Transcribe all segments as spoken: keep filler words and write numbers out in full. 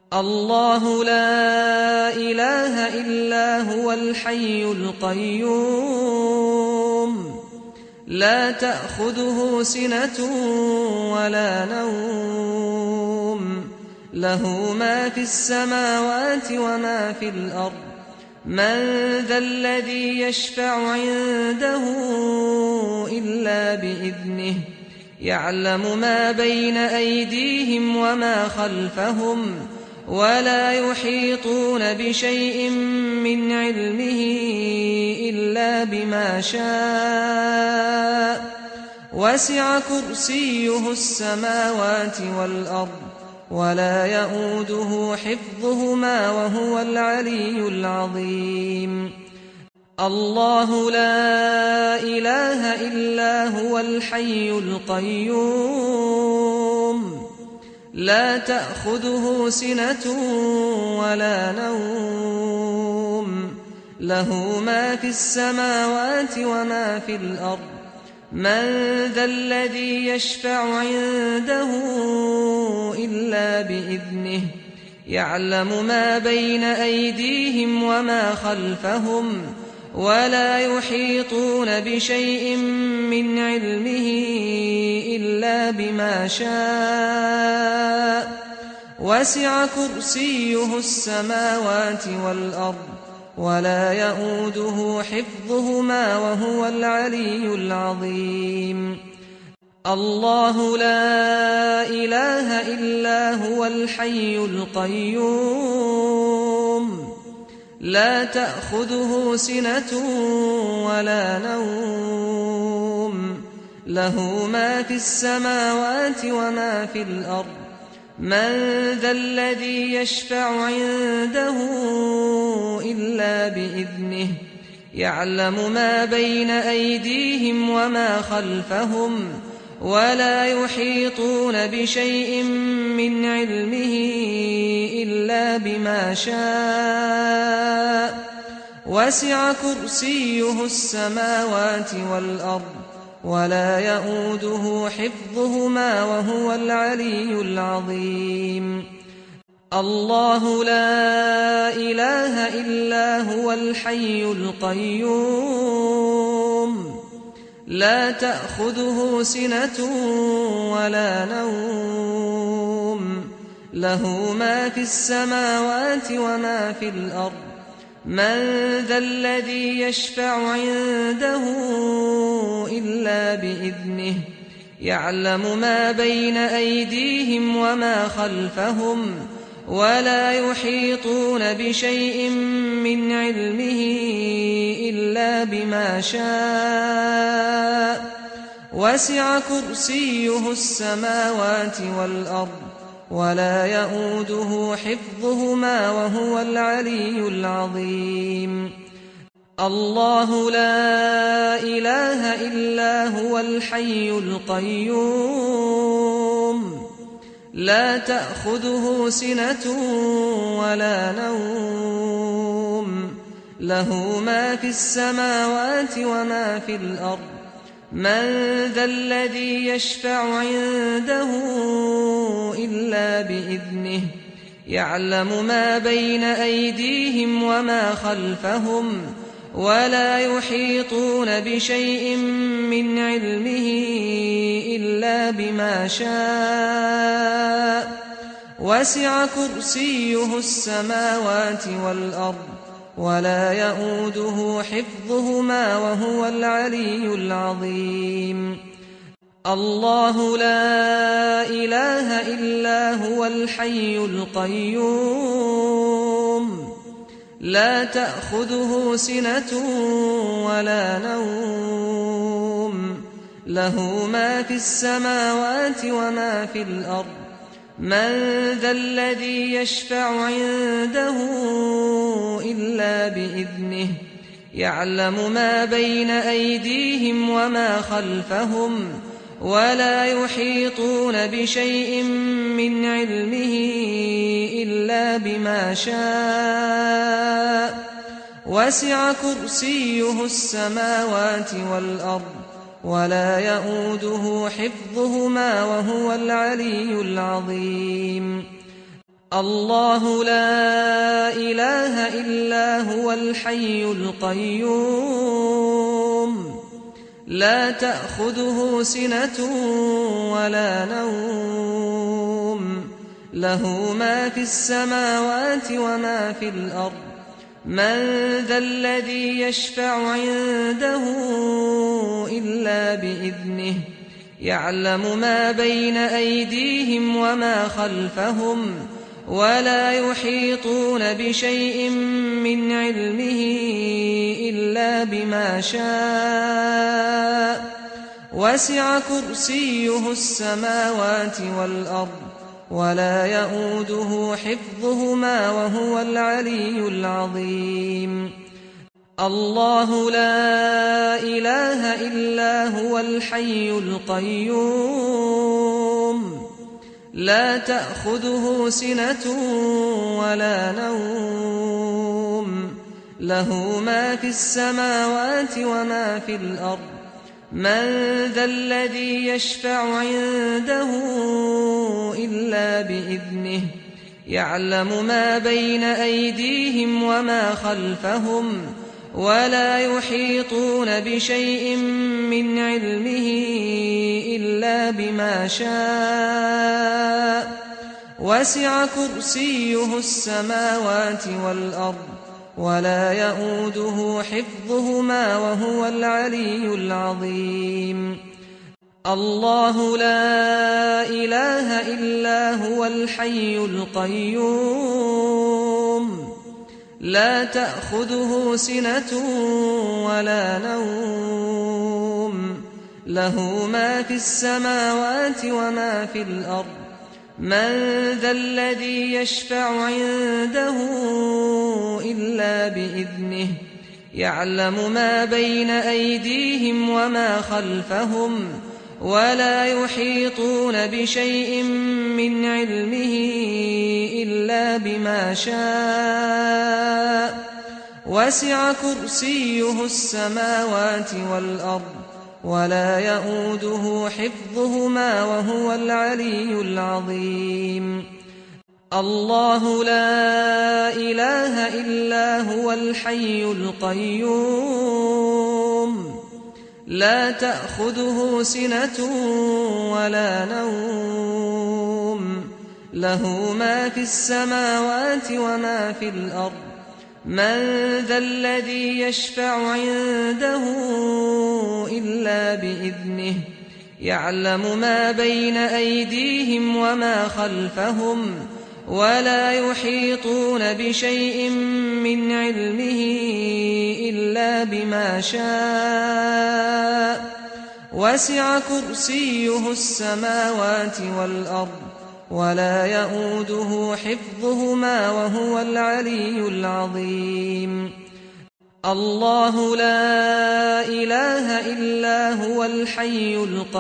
الله لا إله إلا هو الحي القيوم لا تأخذه سنة ولا نوم له ما في السماوات وما في الأرض من ذا الذي يشفع عنده إلا بإذنه يعلم ما بين أيديهم وما خلفهم ولا يحيطون بشيء من علمه إلا بما شاء وسع كرسيه السماوات والأرض ولا يئوده حفظهما وهو العلي العظيم الله لا إله إلا هو الحي القيوم لا تأخذه سنة ولا نوم له ما في السماوات وما في الأرض من ذا الذي يشفع عنده إلا بإذنه يعلم ما بين أيديهم وما خلفهم ولا يحيطون بشيء من علمه إلا بما شاء وسع كرسيه السماوات والأرض ولا يئوده حفظهما وهو العلي العظيم الله لا إله إلا هو الحي القيوم لا تأخذه سنة ولا نوم له ما في السماوات وما في الأرض من ذا الذي يشفع عنده إلا بإذنه يعلم ما بين أيديهم وما خلفهم ولا يحيطون بشيء من علمه إلا بما شاء وسع كرسيه السماوات والأرض ولا يئوده حفظهما وهو العلي العظيم الله لا إله إلا هو الحي القيوم لا تأخذه سنة ولا نوم له ما في السماوات وما في الأرض من ذا الذي يشفع عنده إلا بإذنه يعلم ما بين أيديهم وما خلفهم ولا يحيطون بشيء من علمه إلا بما شاء وسع كرسيه السماوات والأرض ولا يئوده حفظهما وهو العلي العظيم الله لا إله إلا هو الحي القيوم لا تأخذه سنة ولا نوم له ما في السماوات وما في الأرض من ذا الذي يشفع عنده إلا بإذنه يعلم ما بين أيديهم وما خلفهم ولا يحيطون بشيء من علمه إلا بما شاء وسع كرسيه السماوات والأرض ولا يئوده حفظهما وهو العلي العظيم الله لا إله إلا هو الحي القيوم لا تأخذه سنة ولا نوم له ما في السماوات وما في الأرض من ذا الذي يشفع عنده إلا بإذنه يعلم ما بين أيديهم وما خلفهم ولا يحيطون بشيء من علمه إلا بما شاء وسع كرسيه السماوات والأرض ولا يئوده حفظهما وهو العلي العظيم الله لا إله إلا هو الحي القيوم لا تأخذه سنة ولا نوم له ما في السماوات وما في الأرض من ذا الذي يشفع عنده إلا بإذنه يعلم ما بين أيديهم وما خلفهم ولا يحيطون بشيء من علمه إلا بما شاء وسع كرسيه السماوات والأرض ولا يئوده حفظهما وهو العلي العظيم الله لا إله إلا هو الحي القيوم لا تأخذه سنة ولا نوم له ما في السماوات وما في الأرض من ذا الذي يشفع عنده إلا بإذنه يعلم ما بين أيديهم وما خلفهم ولا يحيطون بشيء من علمه إلا بما شاء وسع كرسيه السماوات والأرض ولا يئوده حفظهما وهو العلي العظيم الله لا إله إلا هو الحي القيوم لا تأخذه سنة ولا نوم له ما في السماوات وما في الأرض من ذا الذي يشفع عنده إلا بإذنه يعلم ما بين أيديهم وما خلفهم ولا يحيطون بشيء من علمه إلا بما شاء وسع كرسيه السماوات والأرض ولا يئوده حفظهما وهو العلي العظيم الله لا إله إلا هو الحي القيوم لا تأخذه سنة ولا نوم له ما في السماوات وما في الأرض من ذا الذي يشفع عنده إلا بإذنه يعلم ما بين أيديهم وما خلفهم ولا يحيطون بشيء من علمه إلا بما شاء وسع كرسيه السماوات والأرض ولا يئوده حفظهما وهو العلي العظيم الله لا إله إلا هو الحي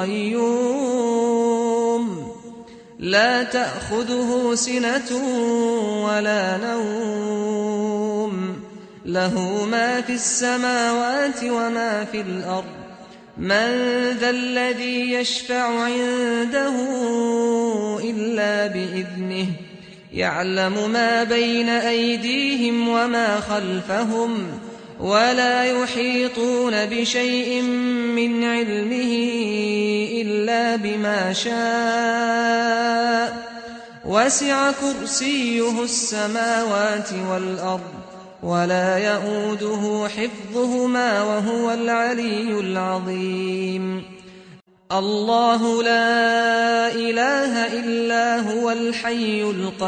القيوم لا تأخذه سنة ولا نوم له ما في السماوات وما في الأرض من ذا الذي يشفع عنده إلا بإذنه يعلم ما بين أيديهم وما خلفهم ولا يحيطون بشيء من علمه إلا بما شاء وسع كرسيه السماوات والأرض ولا يئوده حفظهما وهو العلي العظيم الله لا إله إلا هو الحي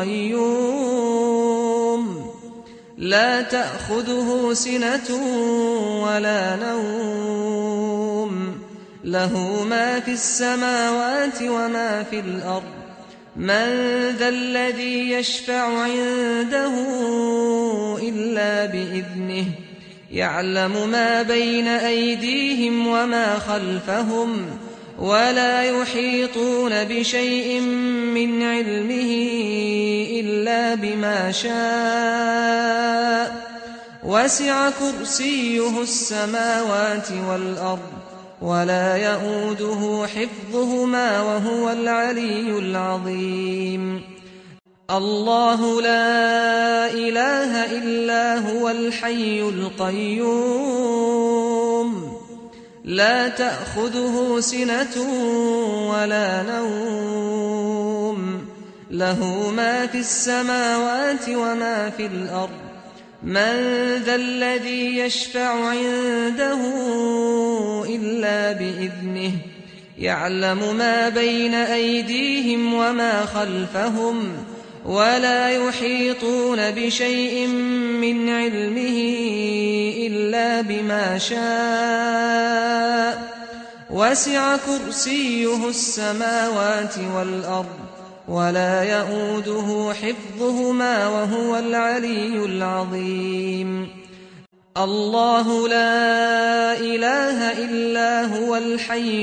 القيوم لا تأخذه سنة ولا نوم له ما في السماوات وما في الأرض من ذا الذي يشفع عنده إلا بإذنه يعلم ما بين أيديهم وما خلفهم ولا يحيطون بشيء من علمه إلا بما شاء وسع كرسيه السماوات والأرض ولا يئوده حفظهما وهو العلي العظيم الله لا إله إلا هو الحي القيوم لا تأخذه سنة ولا نوم له ما في السماوات وما في الأرض من ذا الذي يشفع عنده إلا بإذنه يعلم ما بين أيديهم وما خلفهم ولا يحيطون بشيء من علمه إلا بما شاء وسع كرسيه السماوات والأرض ولا يئوده حفظهما وهو العلي العظيم الله لا إله إلا هو الحي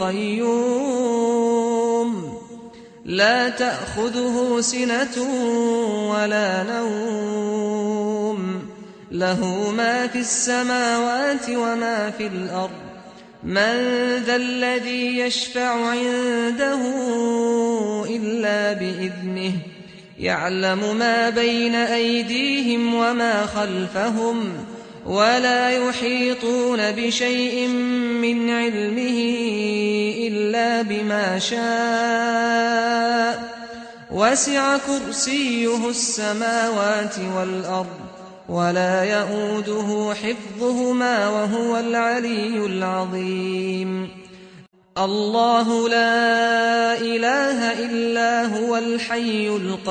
القيوم لا تأخذه سنة ولا نوم له ما في السماوات وما في الأرض من ذا الذي يشفع عنده إلا بإذنه يعلم ما بين أيديهم وما خلفهم ولا يحيطون بشيء من علمه إلا بما شاء وسع كرسيه السماوات والأرض ولا يئوده حفظهما وهو العلي العظيم الله لا إله إلا هو الحي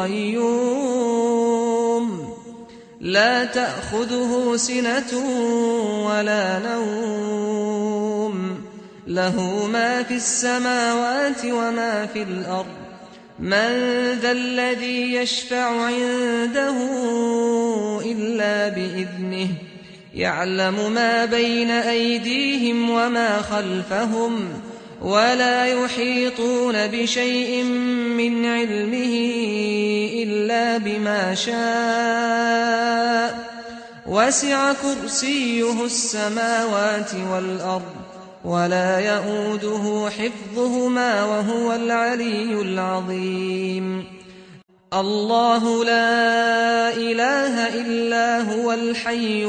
القيوم لا تأخذه سنة ولا نوم له ما في السماوات وما في الأرض من ذا الذي يشفع عنده إلا بإذنه يعلم ما بين أيديهم وما خلفهم ولا يحيطون بشيء من علمه إلا بما شاء وسع كرسيه السماوات والأرض ولا يئوده حفظهما وهو العلي العظيم الله لا إله إلا هو الحي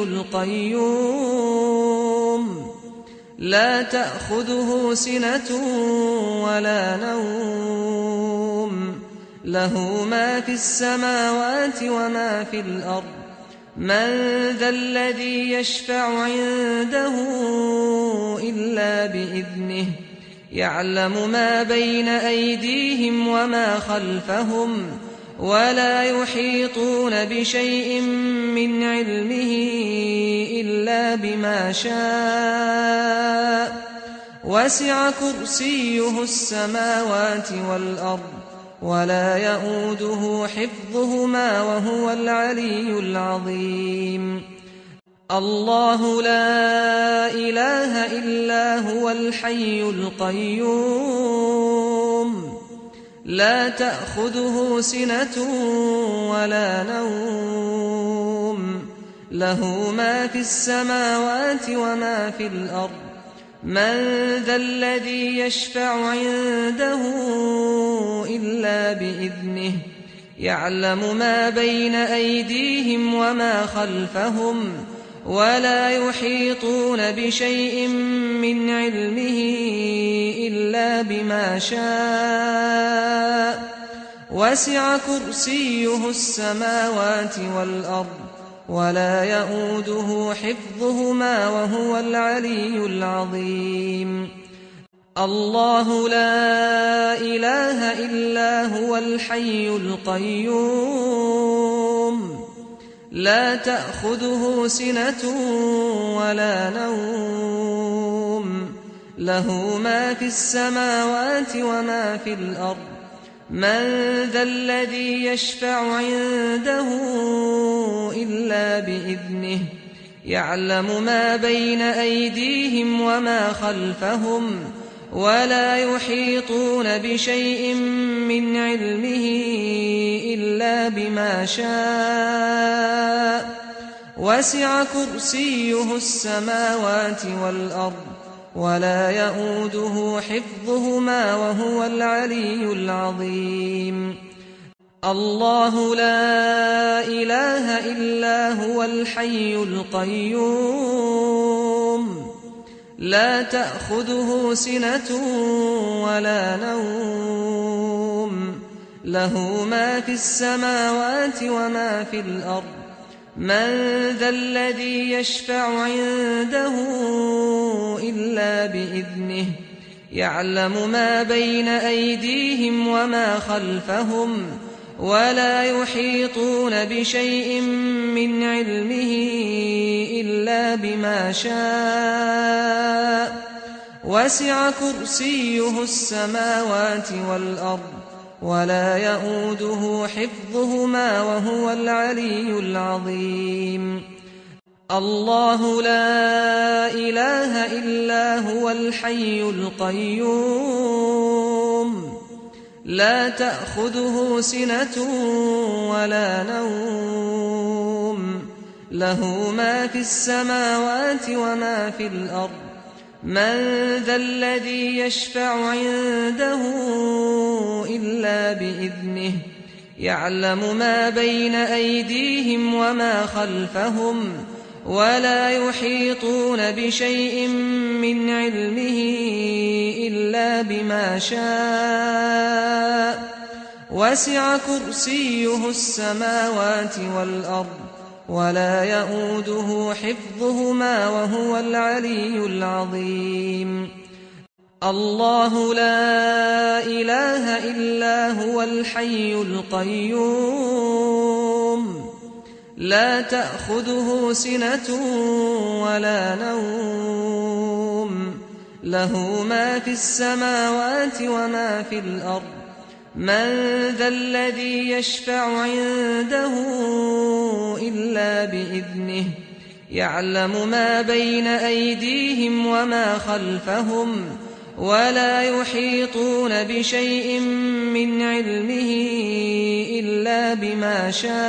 القيوم لا تأخذه سنة ولا نوم له ما في السماوات وما في الأرض من ذا الذي يشفع عنده إلا بإذنه يعلم ما بين أيديهم وما خلفهم ولا يحيطون بشيء من علمه إلا بما شاء وسع كرسيه السماوات والأرض ولا يئوده حفظهما وهو العلي العظيم الله لا إله إلا هو الحي القيوم لا تأخذه سنة ولا نوم له ما في السماوات وما في الأرض من ذا الذي يشفع عنده إلا بإذنه يعلم ما بين أيديهم وما خلفهم ولا يحيطون بشيء من علمه إلا بما شاء وسع كرسيه السماوات والأرض ولا يئوده حفظهما وهو العلي العظيم الله لا إله إلا هو الحي القيوم لا تأخذه سنة ولا نوم له ما في السماوات وما في الأرض من ذا الذي يشفع عنده إلا بإذنه يعلم ما بين أيديهم وما خلفهم ولا يحيطون بشيء من علمه إلا بما شاء وسع كرسيه السماوات والأرض ولا يئوده حفظهما وهو العلي العظيم الله لا إله إلا هو الحي القيوم لا تأخذه سنة ولا نوم له ما في السماوات وما في الأرض من ذا الذي يشفع عنده إلا بإذنه يعلم ما بين أيديهم وما خلفهم ولا يحيطون بشيء من علمه إلا بما شاء وسع كرسيه السماوات والأرض ولا يئوده حفظهما وهو العلي العظيم الله لا إله إلا هو الحي القيوم لا تأخذه سنة ولا نوم له ما في السماوات وما في الأرض من ذا الذي يشفع عنده إلا بإذنه يعلم ما بين أيديهم وما خلفهم ولا يحيطون بشيء من علمه إلا بما شاء وسع كرسيه السماوات والأرض ولا يئوده حفظهما وهو العلي العظيم الله لا إله إلا هو الحي القيوم لا تأخذه سنة ولا نوم له ما في السماوات وما في الأرض من ذا الذي يشفع عنده إلا بإذنه يعلم ما بين أيديهم وما خلفهم ولا يحيطون بشيء من علمه إلا بما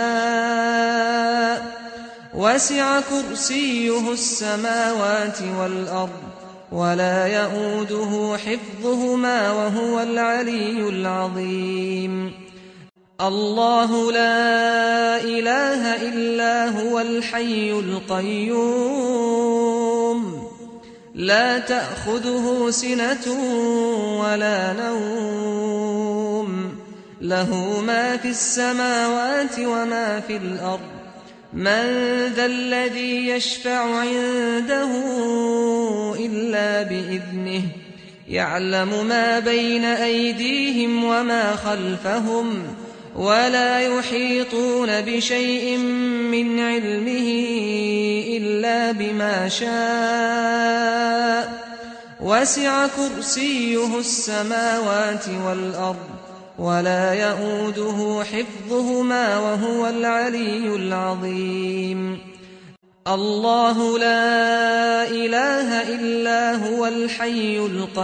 شاء وسع كرسيه السماوات والأرض ولا يئوده حفظهما وهو العلي العظيم الله لا إله إلا هو الحي القيوم لا تأخذه سنة ولا نوم له ما في السماوات وما في الأرض من ذا الذي يشفع عنده إلا بإذنه يعلم ما بين أيديهم وما خلفهم ولا يحيطون بشيء من علمه إلا بما شاء وسع كرسيه السماوات والأرض ولا يئوده حفظهما وهو العلي العظيم الله لا إله إلا هو الحي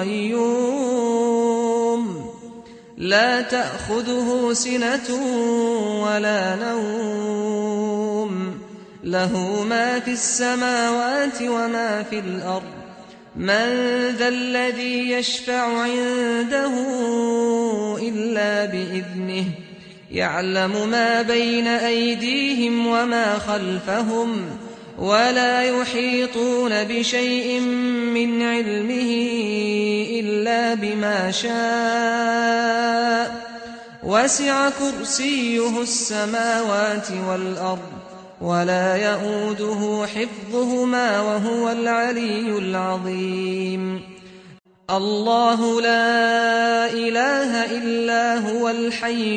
القيوم لا تأخذه سنة ولا نوم له ما في السماوات وما في الأرض من ذا الذي يشفع عنده إلا بإذنه يعلم ما بين أيديهم وما خلفهم ولا يحيطون بشيء من علمه إلا بما شاء وسع كرسيه السماوات والأرض ولا يئوده حفظهما وهو العلي العظيم الله لا إله إلا هو الحي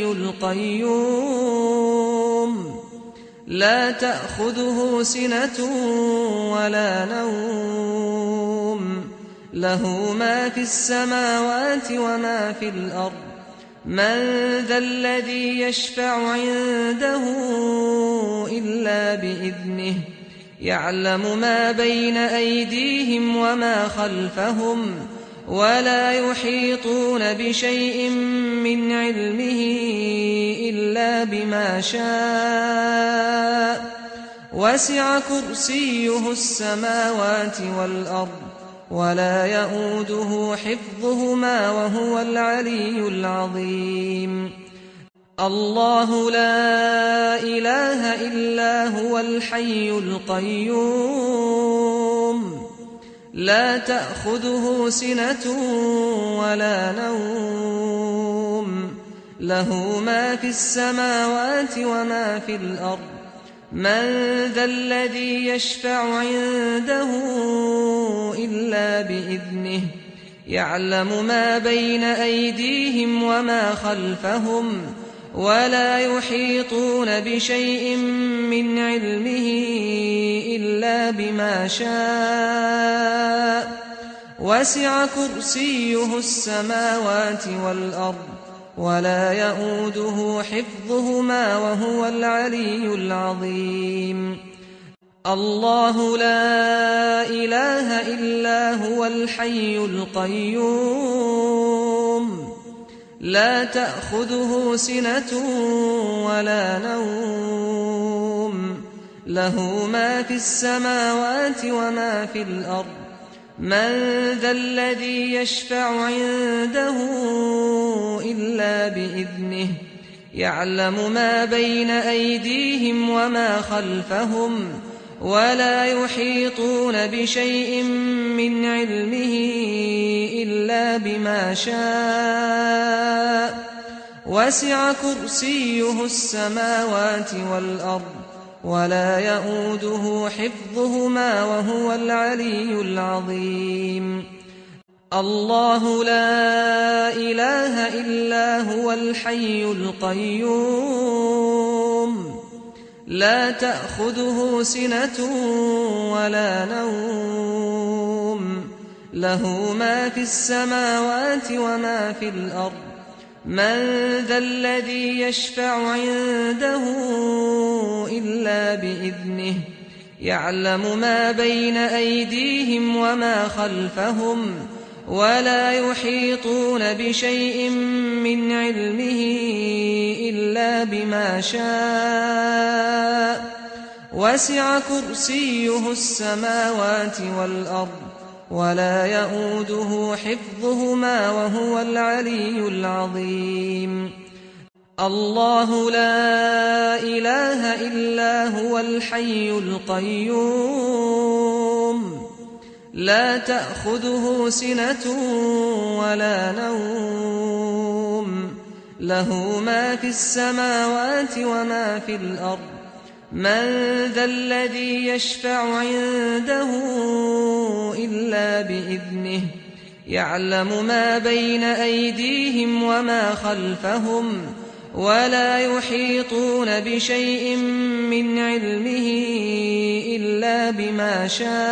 القيوم لا تأخذه سنة ولا نوم له ما في السماوات وما في الأرض من ذا الذي يشفع عنده إلا بإذنه يعلم ما بين أيديهم وما خلفهم ولا يحيطون بشيء من علمه إلا بما شاء وسع كرسيه السماوات والأرض ولا يئوده حفظهما وهو العلي العظيم الله لا إله إلا هو الحي القيوم لا تأخذه سنة ولا نوم له ما في السماوات وما في الأرض من ذا الذي يشفع عنده إلا بإذنه يعلم ما بين أيديهم وما خلفهم ولا يحيطون بشيء من علمه إلا بما شاء وسع كرسيه السماوات والأرض ولا يئوده حفظهما وهو العلي العظيم الله لا إله إلا هو الحي القيوم لا تأخذه سنة ولا نوم له ما في السماوات وما في الأرض من ذا الذي يشفع عنده إلا بإذنه يعلم ما بين أيديهم وما خلفهم ولا يحيطون بشيء من علمه إلا بما شاء وسع كرسيه السماوات والأرض ولا يئوده حفظهما وهو العلي العظيم الله لا إله إلا هو الحي القيوم لا تأخذه سنة ولا نوم له ما في السماوات وما في الأرض من ذا الذي يشفع عنده إلا بإذنه يعلم ما بين أيديهم وما خلفهم ولا يحيطون بشيء من علمه إلا بما شاء وسع كرسيه السماوات والأرض ولا يئوده حفظهما وهو العلي العظيم الله لا إله إلا هو الحي القيوم لا تأخذه سنة ولا نوم له ما في السماوات وما في الأرض من ذا الذي يشفع عنده إلا بإذنه يعلم ما بين أيديهم وما خلفهم ولا يحيطون بشيء من علمه إلا بما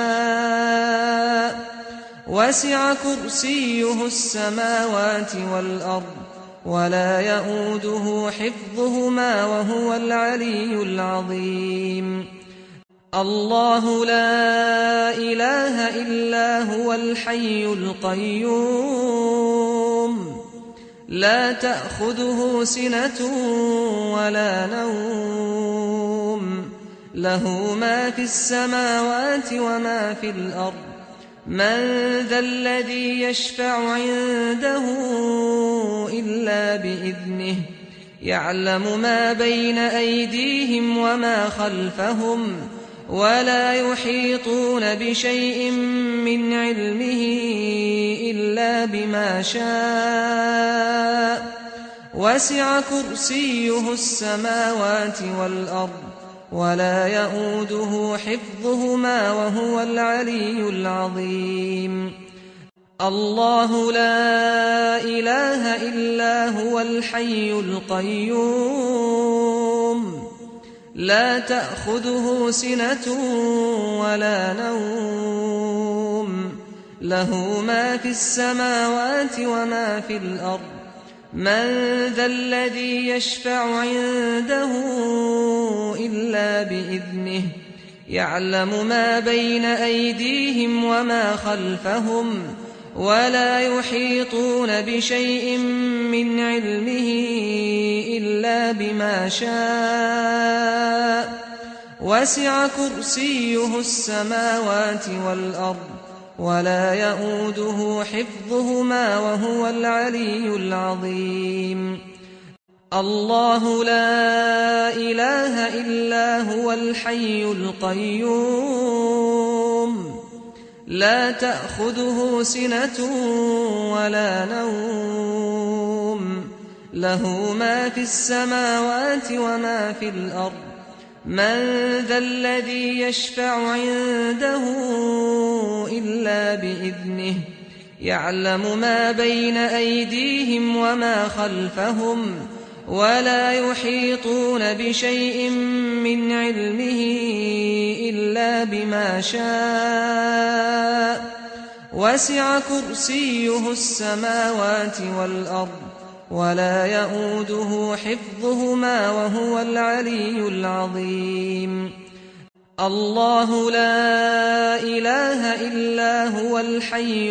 شاء وسع كرسيه السماوات والأرض ولا يئوده حفظهما وهو العلي العظيم الله لا إله إلا هو الحي القيوم لا تأخذه سنة ولا نوم له ما في السماوات وما في الأرض من ذا الذي يشفع عنده إلا بإذنه يعلم ما بين أيديهم وما خلفهم ولا يحيطون بشيء من علمه إلا بما شاء وسع كرسيه السماوات والأرض ولا يئوده حفظهما وهو العلي العظيم الله لا إله إلا هو الحي القيوم لا تأخذه سنة ولا نوم له ما في السماوات وما في الأرض من ذا الذي يشفع عنده إلا بإذنه يعلم ما بين أيديهم وما خلفهم ولا يحيطون بشيء من علمه إلا بما شاء وسع كرسيه السماوات والأرض ولا يئوده حفظهما وهو العلي العظيم الله لا إله إلا هو الحي القيوم لا تأخذه سنة ولا نوم له ما في السماوات وما في الأرض من ذا الذي يشفع عنده إلا بإذنه يعلم ما بين أيديهم وما خلفهم ولا يحيطون بشيء من علمه إلا بما شاء وسع كرسيه السماوات والأرض ولا يئوده حفظهما وهو العلي العظيم الله لا إله إلا هو الحي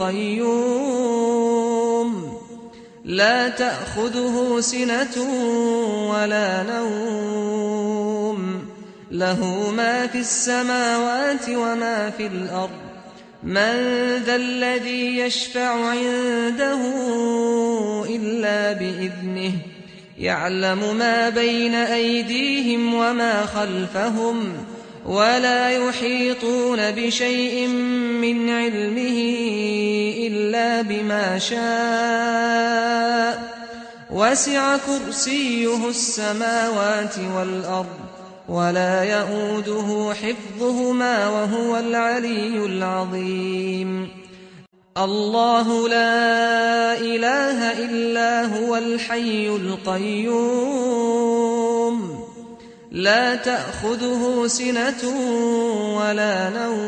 القيوم لا تأخذه سنة ولا نوم له ما في السماوات وما في الأرض من ذا الذي يشفع عنده إلا بإذنه يعلم ما بين أيديهم وما خلفهم ولا يحيطون بشيء من علمه إلا بما شاء وسع كرسيه السماوات والأرض ولا يئوده حفظهما وهو العلي العظيم الله لا إله إلا هو الحي القيوم لا تأخذه سنة ولا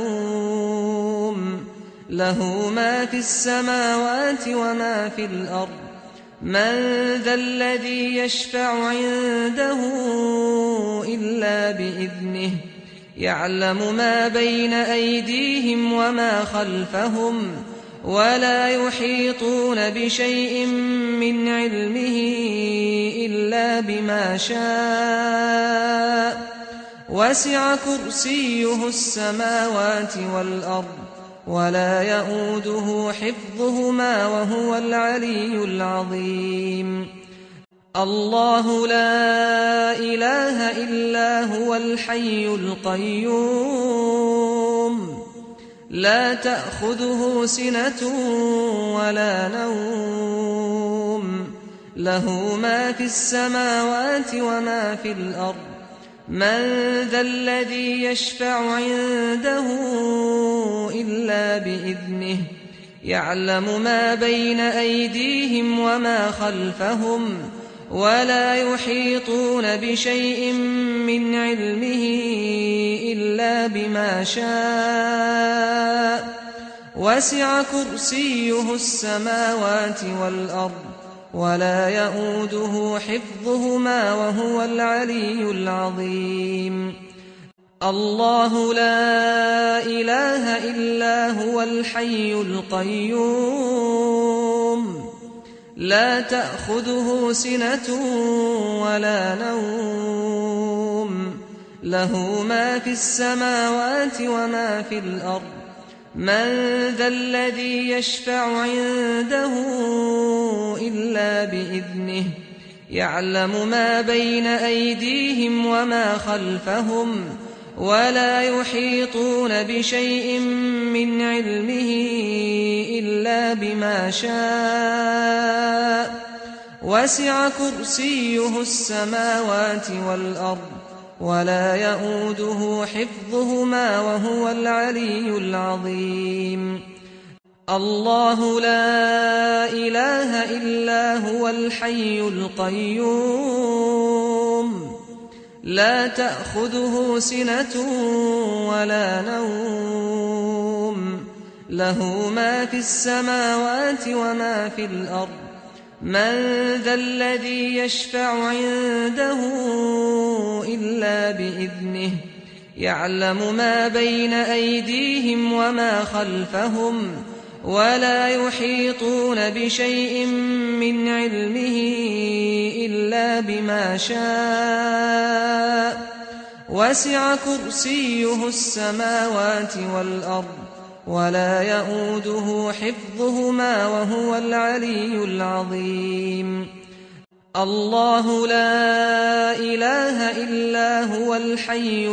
نوم له ما في السماوات وما في الأرض من ذا الذي يشفع عنده إلا بإذنه يعلم ما بين أيديهم وما خلفهم ولا يحيطون بشيء من علمه إلا بما شاء وسع كرسيه السماوات والأرض ولا يئوده حفظهما وهو العلي العظيم الله لا إله إلا هو الحي القيوم لا تأخذه سنة ولا نوم له ما في السماوات وما في الأرض من ذا الذي يشفع عنده إلا بإذنه يعلم ما بين أيديهم وما خلفهم ولا يحيطون بشيء من علمه إلا بما شاء وسع كرسيه السماوات والأرض ولا يئوده حفظهما وهو العلي العظيم الله لا إله إلا هو الحي القيوم لا تأخذه سنة ولا نوم له ما في السماوات وما في الأرض من ذا الذي يشفع عنده إلا بإذنه يعلم ما بين أيديهم وما خلفهم ولا يحيطون بشيء من علمه إلا بما شاء وسع كرسيه السماوات والأرض ولا يئوده حفظهما وهو العلي العظيم الله لا إله إلا هو الحي القيوم لا تأخذه سنة ولا نوم له ما في السماوات وما في الأرض من ذا الذي يشفع عنده إلا بإذنه يعلم ما بين أيديهم وما خلفهم ولا يحيطون بشيء من علمه إلا بما شاء وسع كرسيه السماوات والأرض ولا يئوده حفظهما وهو العلي العظيم الله لا إله إلا هو الحي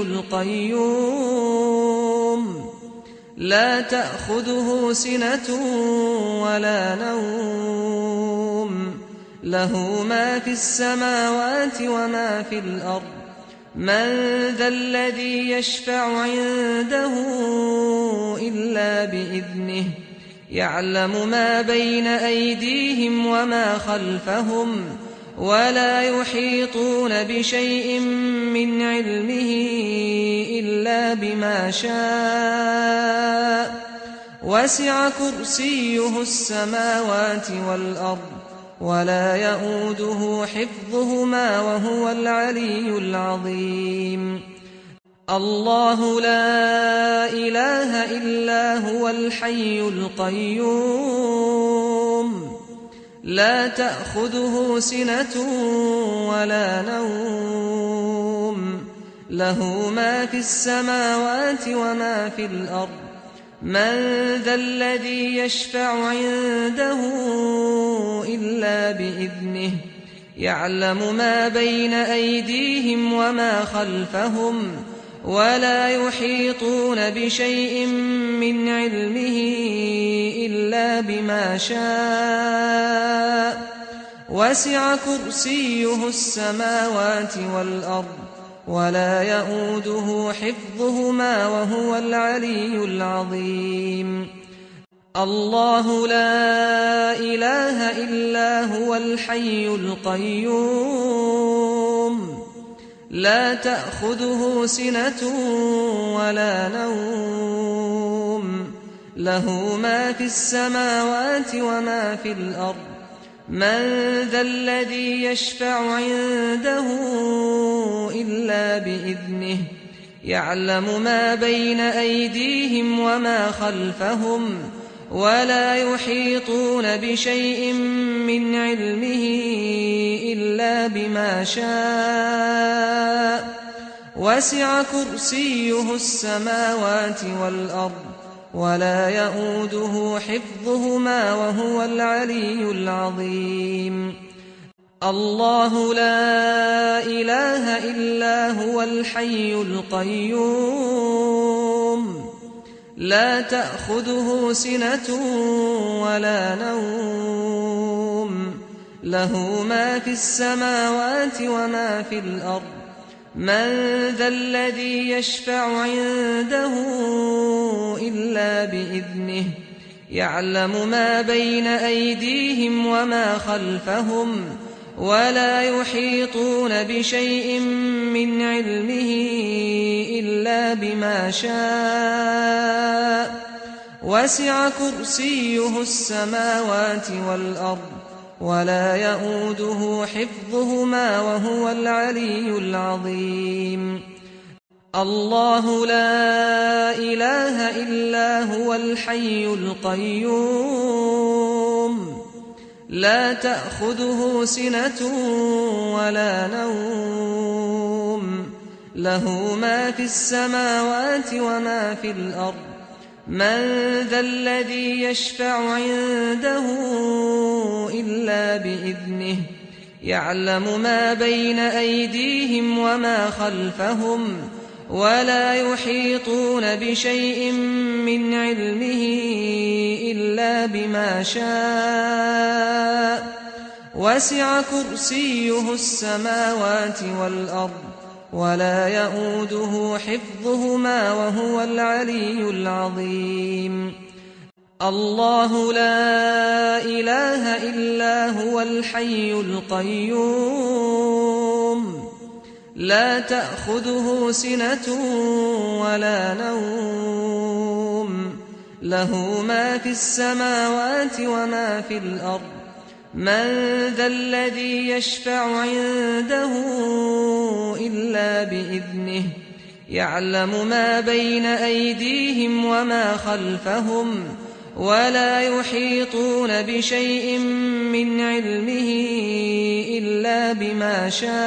القيوم لا تأخذه سنة ولا نوم له ما في السماوات وما في الأرض من ذا الذي يشفع عنده إلا بإذنه يعلم ما بين أيديهم وما خلفهم ولا يحيطون بشيء من علمه إلا بما شاء وسع كرسيه السماوات والأرض ولا يئوده حفظهما وهو العلي العظيم الله لا إله إلا هو الحي القيوم لا تأخذه سنة ولا نوم له ما في السماوات وما في الأرض من ذا الذي يشفع عنده إلا بإذنه يعلم ما بين أيديهم وما خلفهم ولا يحيطون بشيء من علمه إلا بما شاء وسع كرسيه السماوات والأرض ولا يئوده حفظهما وهو العلي العظيم الله لا إله إلا هو الحي القيوم لا تأخذه سنة ولا نوم له ما في السماوات وما في الأرض من ذا الذي يشفع عنده إلا بإذنه يعلم ما بين أيديهم وما خلفهم ولا يحيطون بشيء من علمه إلا بما شاء وسع كرسيه السماوات والأرض ولا يئوده حفظهما وهو العلي العظيم الله لا إله إلا هو الحي القيوم لا تأخذه سنة ولا نوم له ما في السماوات وما في الأرض من ذا الذي يشفع عنده إلا بإذنه يعلم ما بين أيديهم وما خلفهم ولا يحيطون بشيء من علمه إلا بما شاء وسع كرسيه السماوات والأرض ولا يئوده حفظهما وهو العلي العظيم الله لا إله إلا هو الحي القيوم لا تأخذه سنة ولا نوم له ما في السماوات وما في الأرض من ذا الذي يشفع عنده إلا بإذنه يعلم ما بين أيديهم وما خلفهم ولا يحيطون بشيء من علمه إلا بما شاء وسع كرسيه السماوات والأرض ولا يئوده حفظهما وهو العلي العظيم الله لا إله إلا هو الحي القيوم لا تأخذه سنة ولا نوم له ما في السماوات وما في الأرض من ذا الذي يشفع عنده إلا بإذنه يعلم ما بين أيديهم وما خلفهم ولا يحيطون بشيء من علمه إلا بما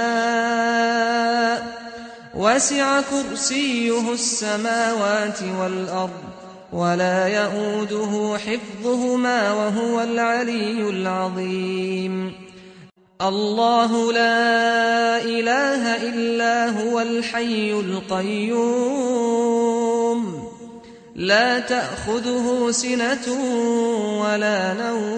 شاء وسع كرسيه السماوات والأرض ولا يئوده حفظهما وهو العلي العظيم الله لا إله إلا هو الحي القيوم لا تأخذه سنة ولا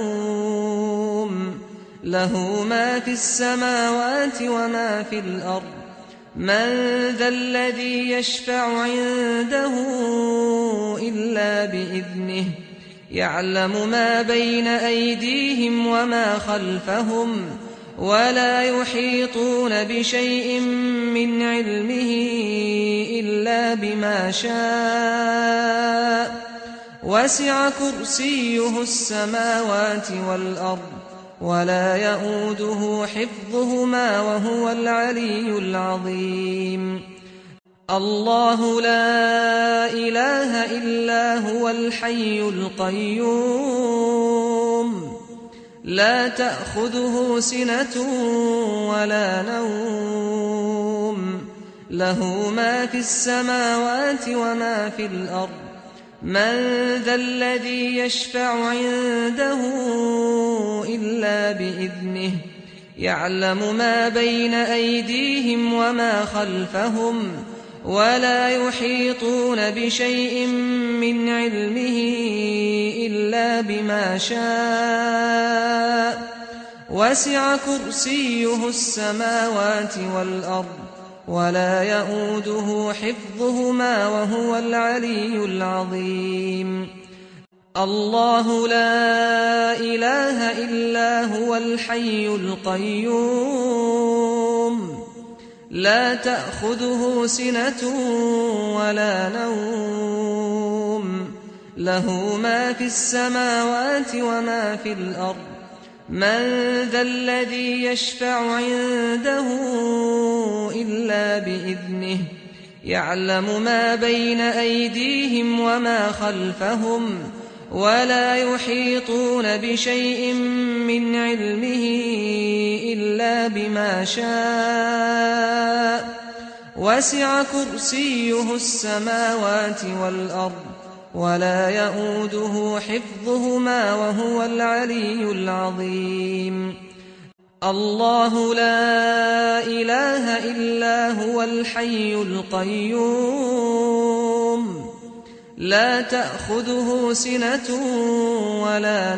نوم له ما في السماوات وما في الأرض من ذا الذي يشفع عنده إلا بإذنه يعلم ما بين أيديهم وما خلفهم ولا يحيطون بشيء من علمه إلا بما شاء وسع كرسيه السماوات والأرض ولا يئوده حفظهما وهو العلي العظيم الله لا إله إلا هو الحي القيوم لا تأخذه سنة ولا نوم له ما في السماوات وما في الأرض من ذا الذي يشفع عنده إلا بإذنه يعلم ما بين أيديهم وما خلفهم ولا يحيطون بشيء من علمه إلا بما شاء وسع كرسيه السماوات والأرض ولا يئوده حفظهما وهو العلي العظيم الله لا إله إلا هو الحي القيوم لا تأخذه سنة ولا نوم له ما في السماوات وما في الأرض من ذا الذي يشفع عنده إلا بإذنه يعلم ما بين أيديهم وما خلفهم ولا يحيطون بشيء من علمه إلا بما شاء وسع كرسيه السماوات والأرض ولا يئوده حفظهما وهو العلي العظيم الله لا إله إلا هو الحي القيوم لا تأخذه سنة ولا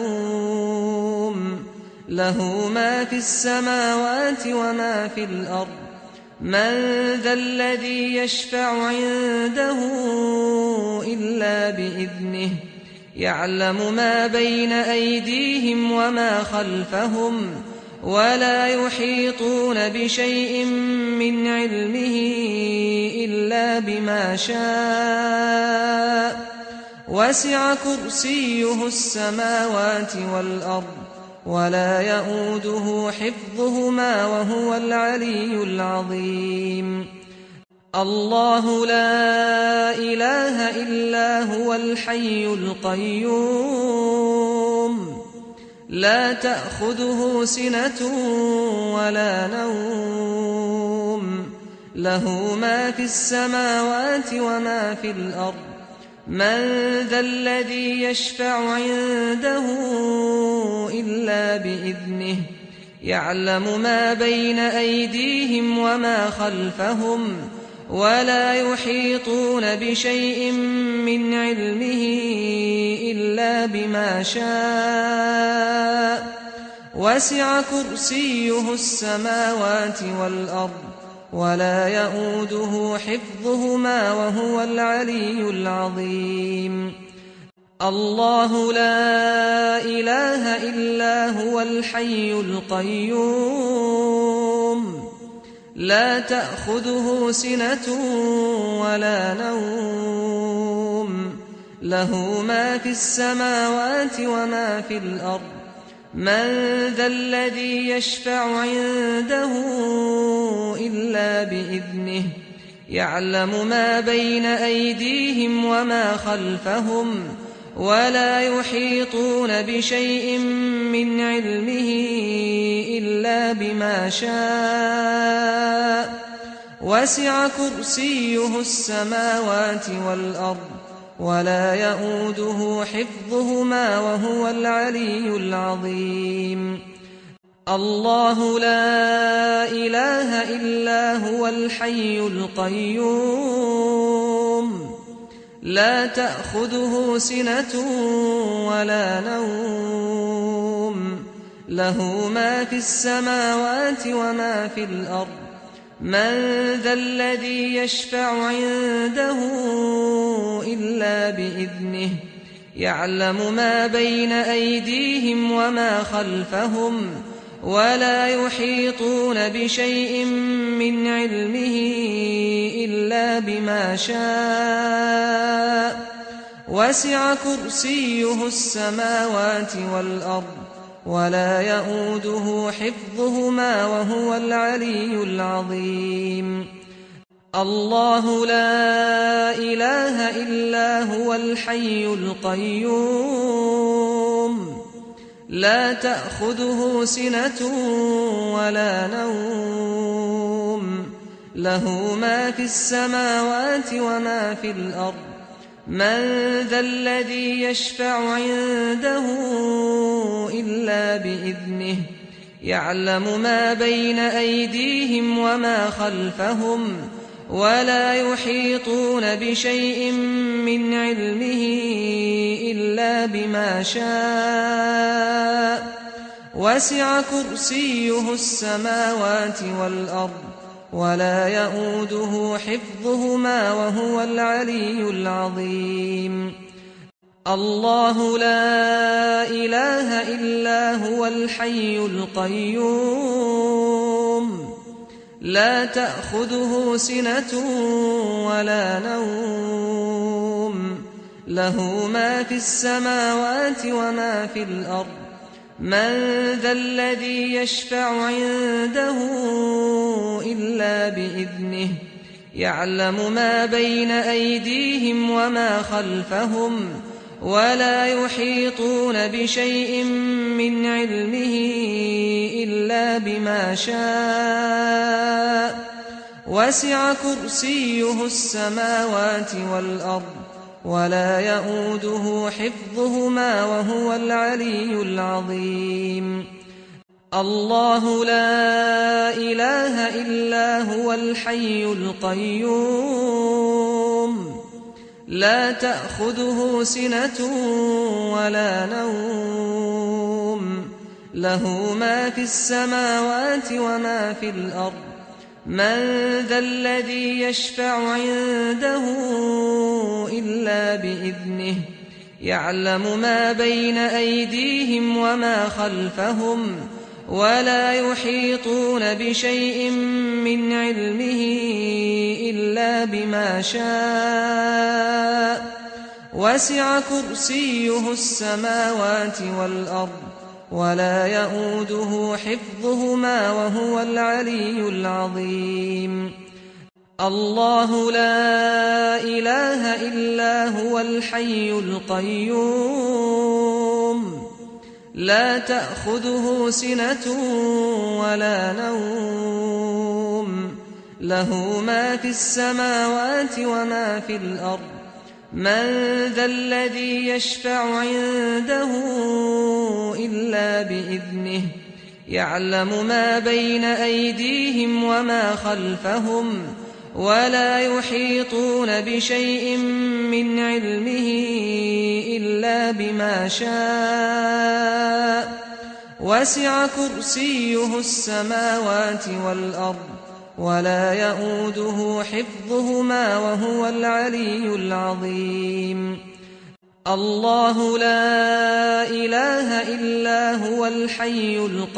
نوم له ما في السماوات وما في الأرض من ذا الذي يشفع عنده إلا بإذنه يعلم ما بين أيديهم وما خلفهم ولا يحيطون بشيء من علمه إلا بما شاء وسع كرسيه السماوات والأرض ولا يئوده حفظهما وهو العلي العظيم الله لا إله إلا هو الحي القيوم لا تأخذه سنة ولا نوم له ما في السماوات وما في الأرض من ذا الذي يشفع عنده إلا بإذنه يعلم ما بين أيديهم وما خلفهم ولا يحيطون بشيء من علمه إلا بما شاء وسع كرسيه السماوات والأرض ولا يئوده حفظهما وهو العلي العظيم الله لا إله إلا هو الحي القيوم لا تأخذه سنة ولا نوم له ما في السماوات وما في الأرض من ذا الذي يشفع عنده إلا بإذنه يعلم ما بين أيديهم وما خلفهم ولا يحيطون بشيء من علمه إلا بما شاء وسع كرسيه السماوات والأرض ولا يئوده حفظهما وهو العلي العظيم الله لا إله إلا هو الحي القيوم لا تأخذه سنة ولا نوم له ما في السماوات وما في الأرض من ذا الذي يشفع عنده إلا بإذنه يعلم ما بين أيديهم وما خلفهم ولا يحيطون بشيء من علمه إلا بما شاء وسع كرسيه السماوات والأرض ولا يئوده حفظهما وهو العلي العظيم الله لا إله إلا هو الحي القيوم لا تأخذه سنة ولا نوم له ما في السماوات وما في الأرض من ذا الذي يشفع عنده إلا بإذنه يعلم ما بين أيديهم وما خلفهم ولا يحيطون بشيء من علمه إلا بما شاء وسع كرسيه السماوات والأرض ولا يئوده حفظهما وهو العلي العظيم الله لا إله إلا هو الحي القيوم لا تأخذه سنة ولا نوم له ما في السماوات وما في الأرض من ذا الذي يشفع عنده إلا بإذنه يعلم ما بين أيديهم وما خلفهم ولا يحيطون بشيء من علمه إلا بما شاء وسع كرسيه السماوات والأرض ولا يئوده حفظهما وهو العلي العظيم الله لا إله إلا هو الحي القيوم لا تأخذه سنة ولا نوم له ما في السماوات وما في الأرض من ذا الذي يشفع عنده إلا بإذنه يعلم ما بين أيديهم وما خلفهم ولا يحيطون بشيء من علمه إلا بما شاء وسع كرسيه السماوات والأرض ولا يئوده حفظهما وهو العلي العظيم الله لا إله إلا هو الحي القيوم لا تأخذه سنة ولا نوم له ما في السماوات وما في الأرض من ذا الذي يشفع عنده إلا بإذنه يعلم ما بين أيديهم وما خلفهم ولا يحيطون بشيء من علمه إلا بما شاء وسع كرسيه السماوات والأرض ولا يئوده حفظهما وهو العلي العظيم الله لا إله إلا هو الحي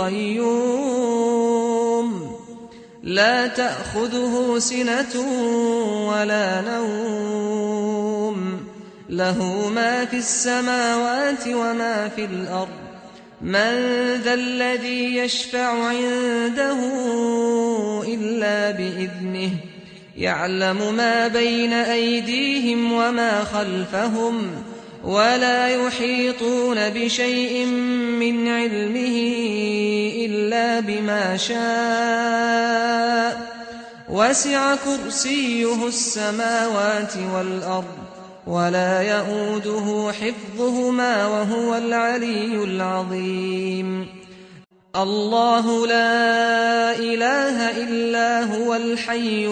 القيوم لا تأخذه سنة ولا نوم له ما في السماوات وما في الأرض من ذا الذي يشفع عنده إلا بإذنه يعلم ما بين أيديهم وما خلفهم ولا يحيطون بشيء من علمه إلا بما شاء وسع كرسيه السماوات والأرض ولا يئوده حفظهما وهو العلي العظيم الله لا إله إلا هو الحي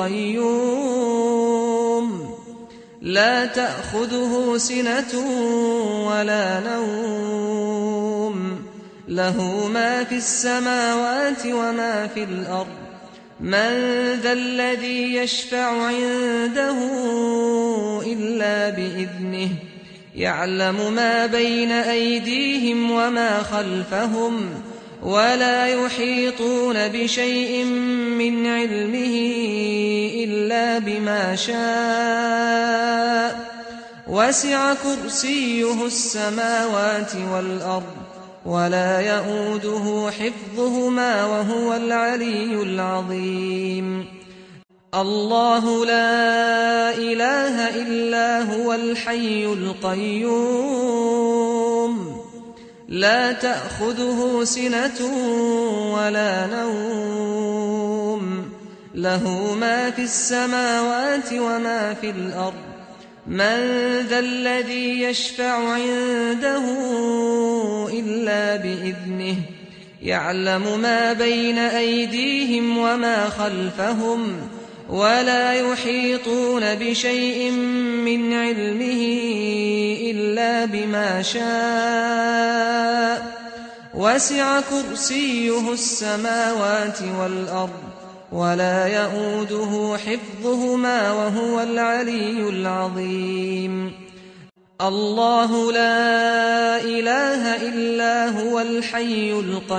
القيوم لا تأخذه سنة ولا نوم له ما في السماوات وما في الأرض من ذا الذي يشفع عنده إلا بإذنه يعلم ما بين أيديهم وما خلفهم ولا يحيطون بشيء من علمه إلا بما شاء وسع كرسيه السماوات والأرض ولا يئوده حفظهما وهو العلي العظيم الله لا إله إلا هو الحي القيوم لا تأخذه سنة ولا نوم له ما في السماوات وما في الأرض من ذا الذي يشفع عنده إلا بإذنه يعلم ما بين أيديهم وما خلفهم ولا يحيطون بشيء من علمه إلا بما شاء وسع كرسيه السماوات والأرض ولا يئوده حفظهما وهو العلي العظيم الله لا إله إلا هو الحي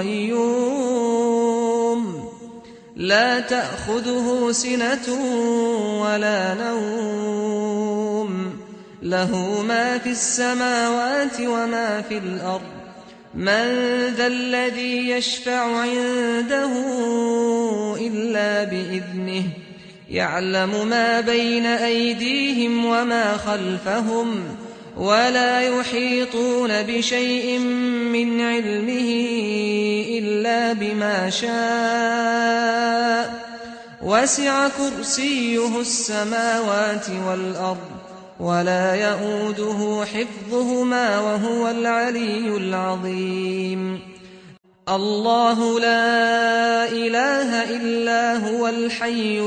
القيوم لا تأخذه سنة ولا نوم له ما في السماوات وما في الأرض من ذا الذي يشفع عنده إلا بإذنه يعلم ما بين أيديهم وما خلفهم ولا يحيطون بشيء من علمه إلا بما شاء وسع كرسيه السماوات والأرض ولا يئوده حفظهما وهو العلي العظيم الله لا إله إلا هو الحي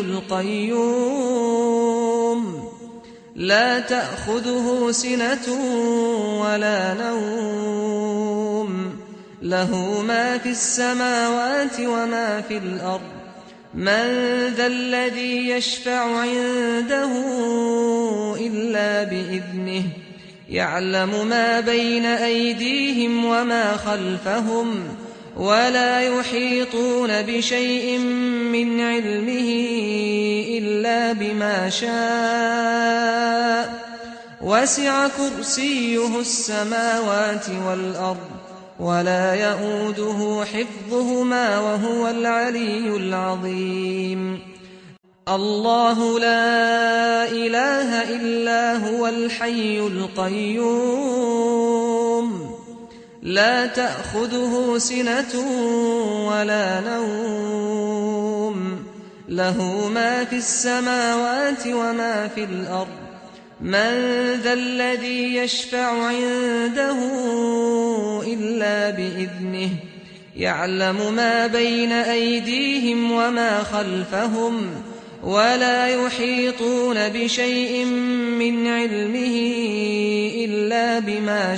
القيوم لا تأخذه سنة ولا نوم له ما في السماوات وما في الأرض من ذا الذي يشفع عنده إلا بإذنه يعلم ما بين أيديهم وما خلفهم ولا يحيطون بشيء من علمه إلا بما شاء وسع كرسيه السماوات والأرض ولا يئوده حفظهما وهو العلي العظيم الله لا إله إلا هو الحي القيوم لا تأخذه سنة ولا نوم له ما في السماوات وما في الأرض من ذا الذي يشفع عنده إلا بإذنه يعلم ما بين أيديهم وما خلفهم ولا يحيطون بشيء من علمه إلا بما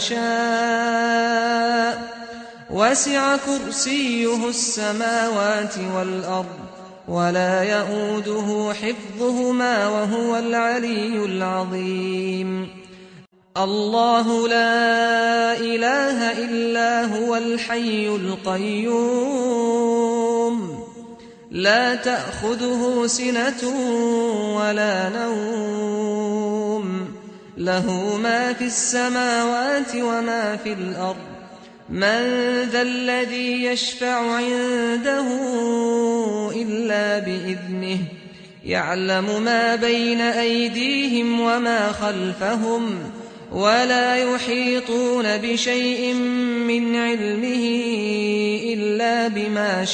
شاء وسع كرسيه السماوات والأرض ولا يئوده حفظهما وهو العلي العظيم الله لا إله إلا هو الحي القيوم لا تأخذه سنة ولا نوم له ما في السماوات وما في الأرض من ذا الذي يشفع عنده إلا بإذنه يعلم ما بين أيديهم وما خلفهم ولا يحيطون بشيء من علمه إلا بما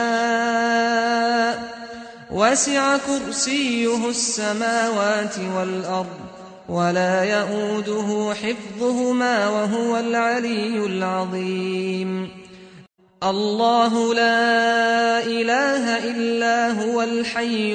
شاء وسع كرسيه السماوات والأرض ولا يئوده حفظهما وهو العلي العظيم الله لا إله إلا هو الحي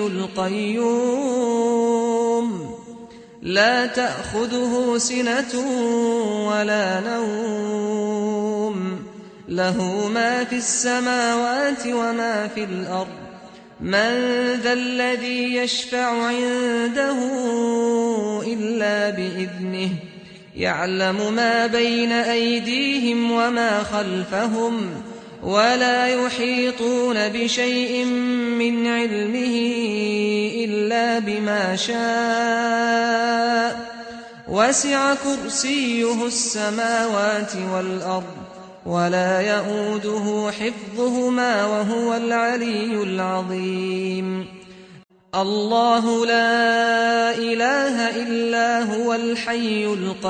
القيوم لا تأخذه سنة ولا نوم له ما في السماوات وما في الأرض من ذا الذي يشفع عنده إلا بإذنه يعلم ما بين أيديهم وما خلفهم ولا يحيطون بشيء من علمه إلا بما شاء وسع كرسيه السماوات والأرض ولا يئوده حفظهما وهو العلي العظيم الله لا إله إلا هو الحي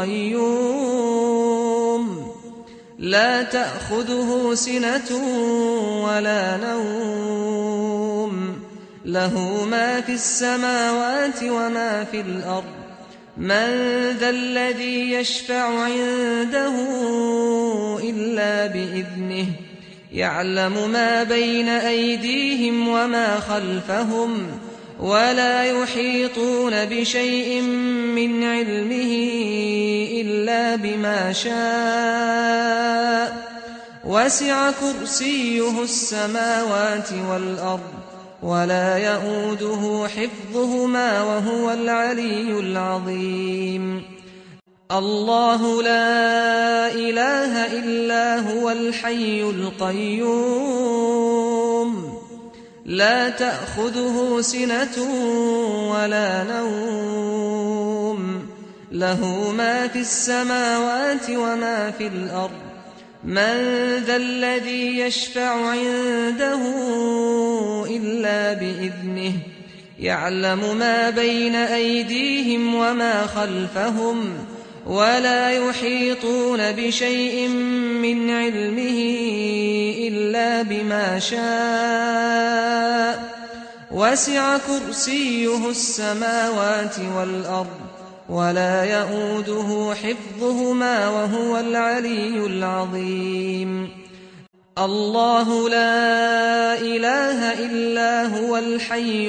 القيوم لا تأخذه سنة ولا نوم له ما في السماوات وما في الأرض من ذا الذي يشفع عنده إلا بإذنه يعلم ما بين أيديهم وما خلفهم ولا يحيطون بشيء من علمه إلا بما شاء وسع كرسيه السماوات والأرض ولا يئوده حفظهما وهو العلي العظيم الله لا إله إلا هو الحي القيوم لا تأخذه سنة ولا نوم له ما في السماوات وما في الأرض من ذا الذي يشفع عنده إلا بإذنه يعلم ما بين أيديهم وما خلفهم ولا يحيطون بشيء من علمه إلا بما شاء وسع كرسيه السماوات والأرض ولا يئوده حفظهما وهو العلي العظيم الله لا إله إلا هو الحي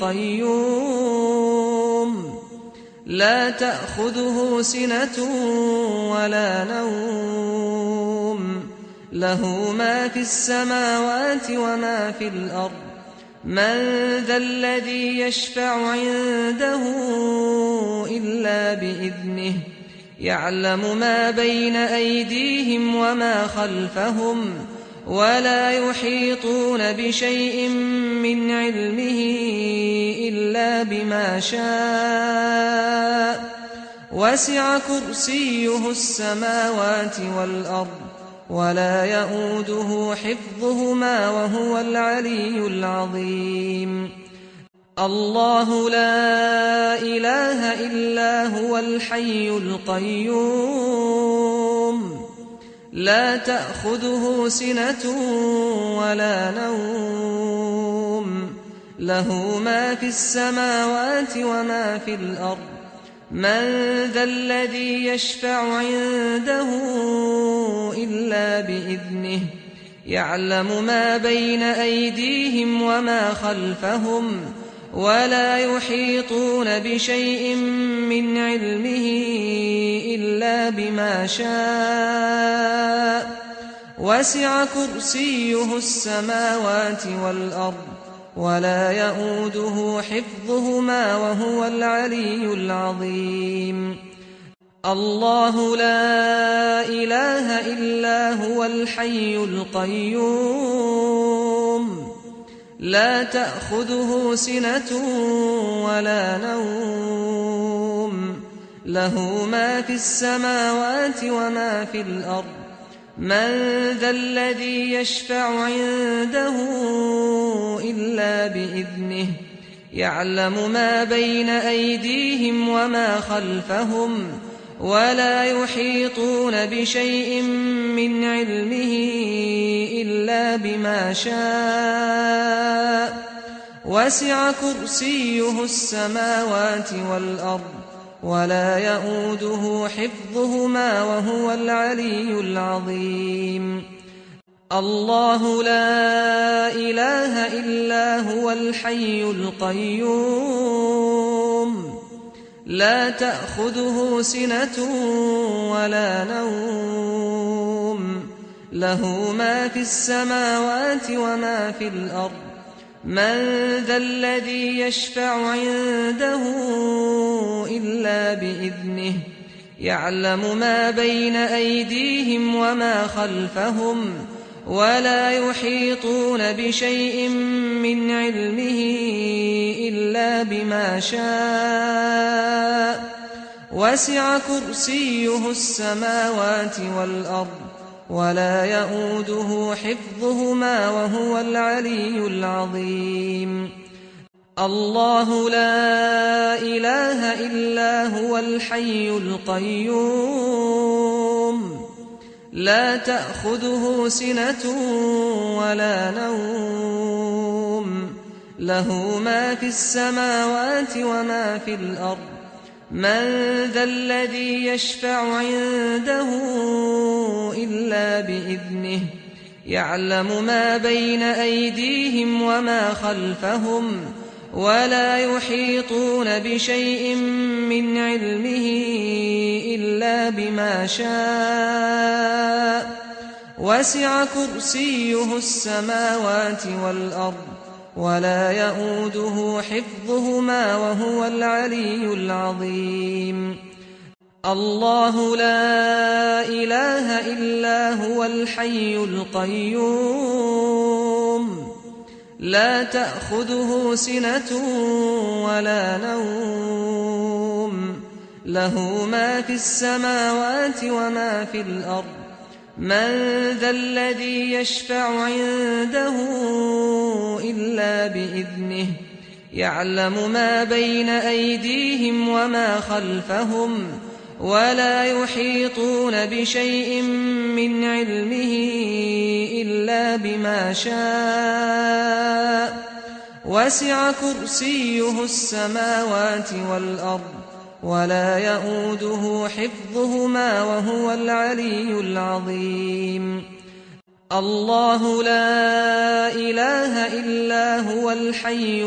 القيوم لا تأخذه سنة ولا نوم له ما في السماوات وما في الأرض من ذا الذي يشفع عنده إلا بإذنه يعلم ما بين أيديهم وما خلفهم ولا يحيطون بشيء من علمه إلا بما شاء وسع كرسيه السماوات والأرض ولا يئوده حفظهما وهو العلي العظيم الله لا إله إلا هو الحي القيوم لا تأخذه سنة ولا نوم له ما في السماوات وما في الأرض من ذا الذي يشفع عنده إلا بإذنه يعلم ما بين أيديهم وما خلفهم ولا يحيطون بشيء من علمه إلا بما شاء وسع كرسيه السماوات والأرض ولا يئوده حفظهما وهو العلي العظيم الله لا إله إلا هو الحي القيوم لا تأخذه سنة ولا نوم له ما في السماوات وما في الأرض من ذا الذي يشفع عنده إلا بإذنه يعلم ما بين أيديهم وما خلفهم ولا يحيطون بشيء من علمه إلا بما شاء وسع كرسيه السماوات والأرض ولا يئوده حفظهما وهو العلي العظيم الله لا إله إلا هو الحي القيوم لا تأخذه سنة ولا نوم له ما في السماوات وما في الأرض من ذا الذي يشفع عنده إلا بإذنه يعلم ما بين أيديهم وما خلفهم ولا يحيطون بشيء من علمه إلا بما شاء وسع كرسيه السماوات والأرض ولا يئوده حفظهما وهو العلي العظيم الله لا إله إلا هو الحي القيوم لا تأخذه سنة ولا نوم له ما في السماوات وما في الأرض من ذا الذي يشفع عنده إلا بإذنه يعلم ما بين أيديهم وما خلفهم ولا يحيطون بشيء من علمه إلا بما شاء وسع كرسيه السماوات والأرض ولا يئوده حفظهما وهو العلي العظيم الله لا إله إلا هو الحي القيوم لا تأخذه سنة ولا نوم له ما في السماوات وما في الأرض من ذا الذي يشفع عنده إلا بإذنه يعلم ما بين أيديهم وما خلفهم ولا يحيطون بشيء من علمه إلا بما شاء وسع كرسيه السماوات والأرض ولا يئوده حفظهما وهو العلي العظيم الله لا إله إلا هو الحي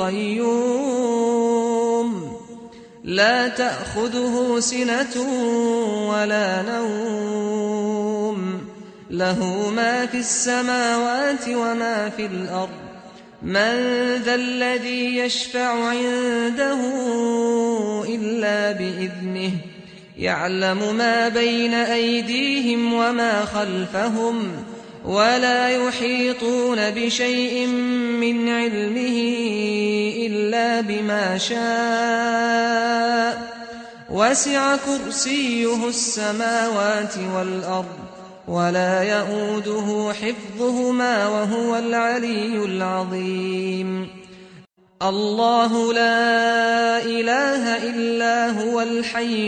القيوم لا تأخذه سنة ولا نوم له ما في السماوات وما في الأرض من ذا الذي يشفع عنده إلا بإذنه يعلم ما بين أيديهم وما خلفهم ولا يحيطون بشيء من علمه إلا بما شاء وسع كرسيه السماوات والأرض ولا يئوده حفظهما وهو العلي العظيم الله لا إله إلا هو الحي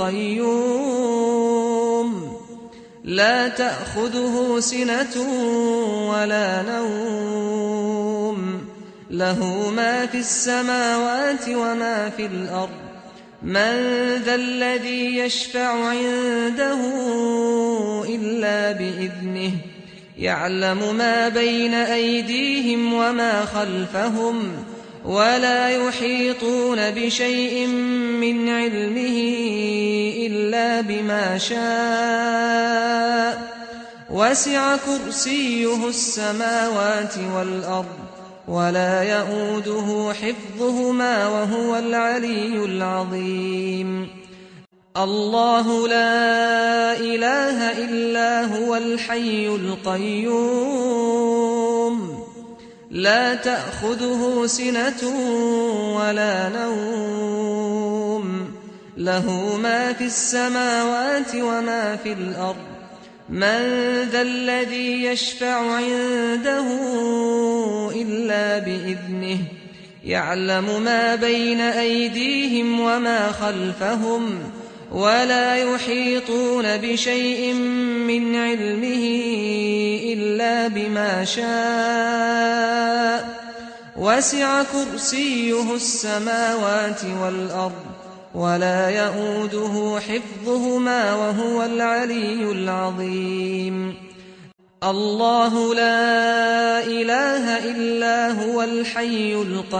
القيوم لا تأخذه سنة ولا نوم له ما في السماوات وما في الأرض من ذا الذي يشفع عنده إلا بإذنه يعلم ما بين أيديهم وما خلفهم ولا يحيطون بشيء من علمه إلا بما شاء وسع كرسيه السماوات والأرض ولا يئوده حفظهما وهو العلي العظيم الله لا إله إلا هو الحي القيوم لا تأخذه سنة ولا نوم له ما في السماوات وما في الأرض من ذا الذي يشفع عنده إلا بإذنه يعلم ما بين أيديهم وما خلفهم ولا يحيطون بشيء من علمه إلا بما شاء وسع كرسيه السماوات والأرض ولا يئوده حفظهما وهو العلي العظيم الله لا إله إلا هو الحي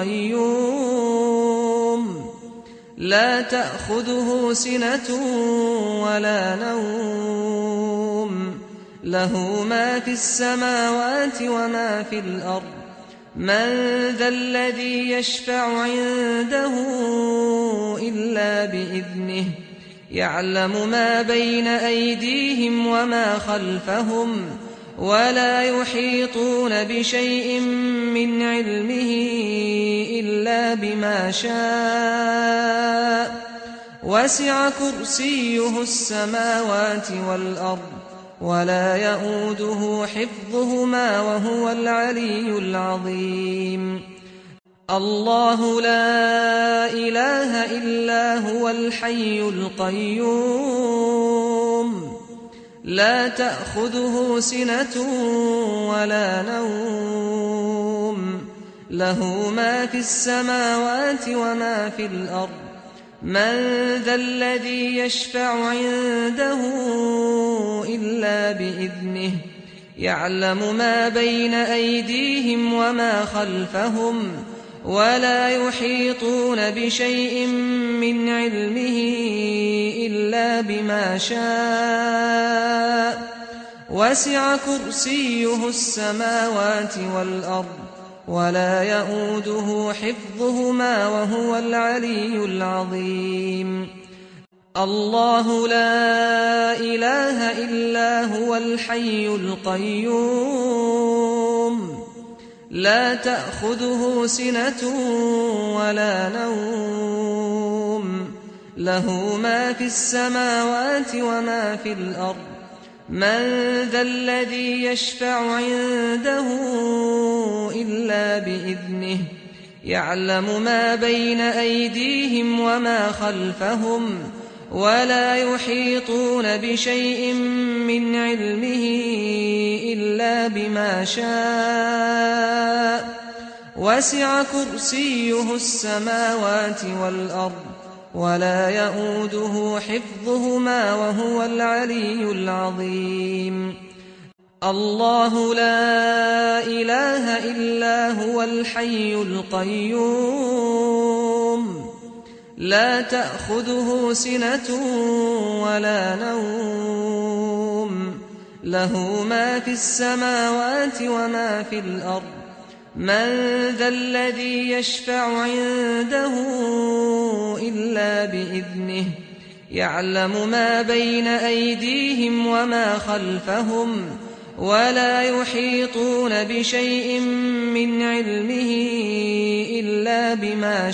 القيوم لا تأخذه سنة ولا نوم له ما في السماوات وما في الأرض من ذا الذي يشفع عنده إلا بإذنه يعلم ما بين أيديهم وما خلفهم ولا يحيطون بشيء من علمه إلا بما شاء وسع كرسيه السماوات والأرض ولا يئوده حفظهما وهو العلي العظيم الله لا إله إلا هو الحي القيوم لا تأخذه سنة ولا نوم له ما في السماوات وما في الأرض من ذا الذي يشفع عنده إلا بإذنه يعلم ما بين أيديهم وما خلفهم ولا يحيطون بشيء من علمه إلا بما شاء وسع كرسيه السماوات والأرض ولا يئوده حفظهما وهو العلي العظيم الله لا إله إلا هو الحي القيوم لا تأخذه سنة ولا نوم له ما في السماوات وما في الأرض من ذا الذي يشفع عنده إلا بإذنه يعلم ما بين أيديهم وما خلفهم ولا يحيطون بشيء من علمه إلا بما شاء وسع كرسيه السماوات والأرض ولا يئوده حفظهما وهو العلي العظيم الله لا إله إلا هو الحي القيوم لا تأخذه سنة ولا نوم له ما في السماوات وما في الأرض من ذا الذي يشفع عنده إلا بإذنه يعلم ما بين أيديهم وما خلفهم ولا يحيطون بشيء من علمه إلا بما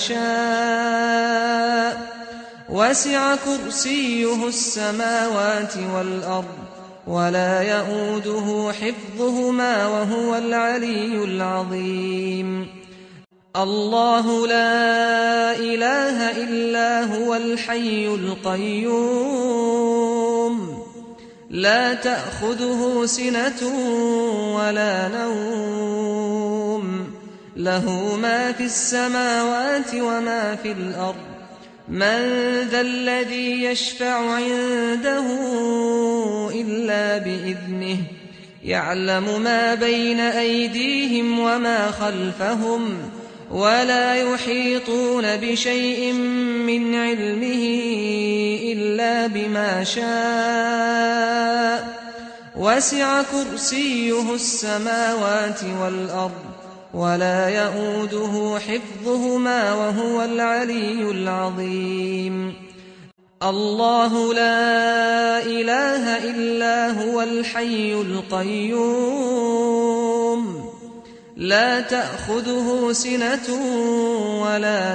شاء وسع كرسيه السماوات والأرض ولا يئوده حفظهما وهو العلي العظيم الله لا إله إلا هو الحي القيوم لا تأخذه سنة ولا نوم له ما في السماوات وما في الأرض من ذا الذي يشفع عنده إلا بإذنه يعلم ما بين أيديهم وما خلفهم ولا يحيطون بشيء من علمه إلا بما شاء وسع كرسيه السماوات والأرض ولا يئوده حفظهما وهو العلي العظيم الله لا إله إلا هو الحي القيوم لا تأخذه سنة ولا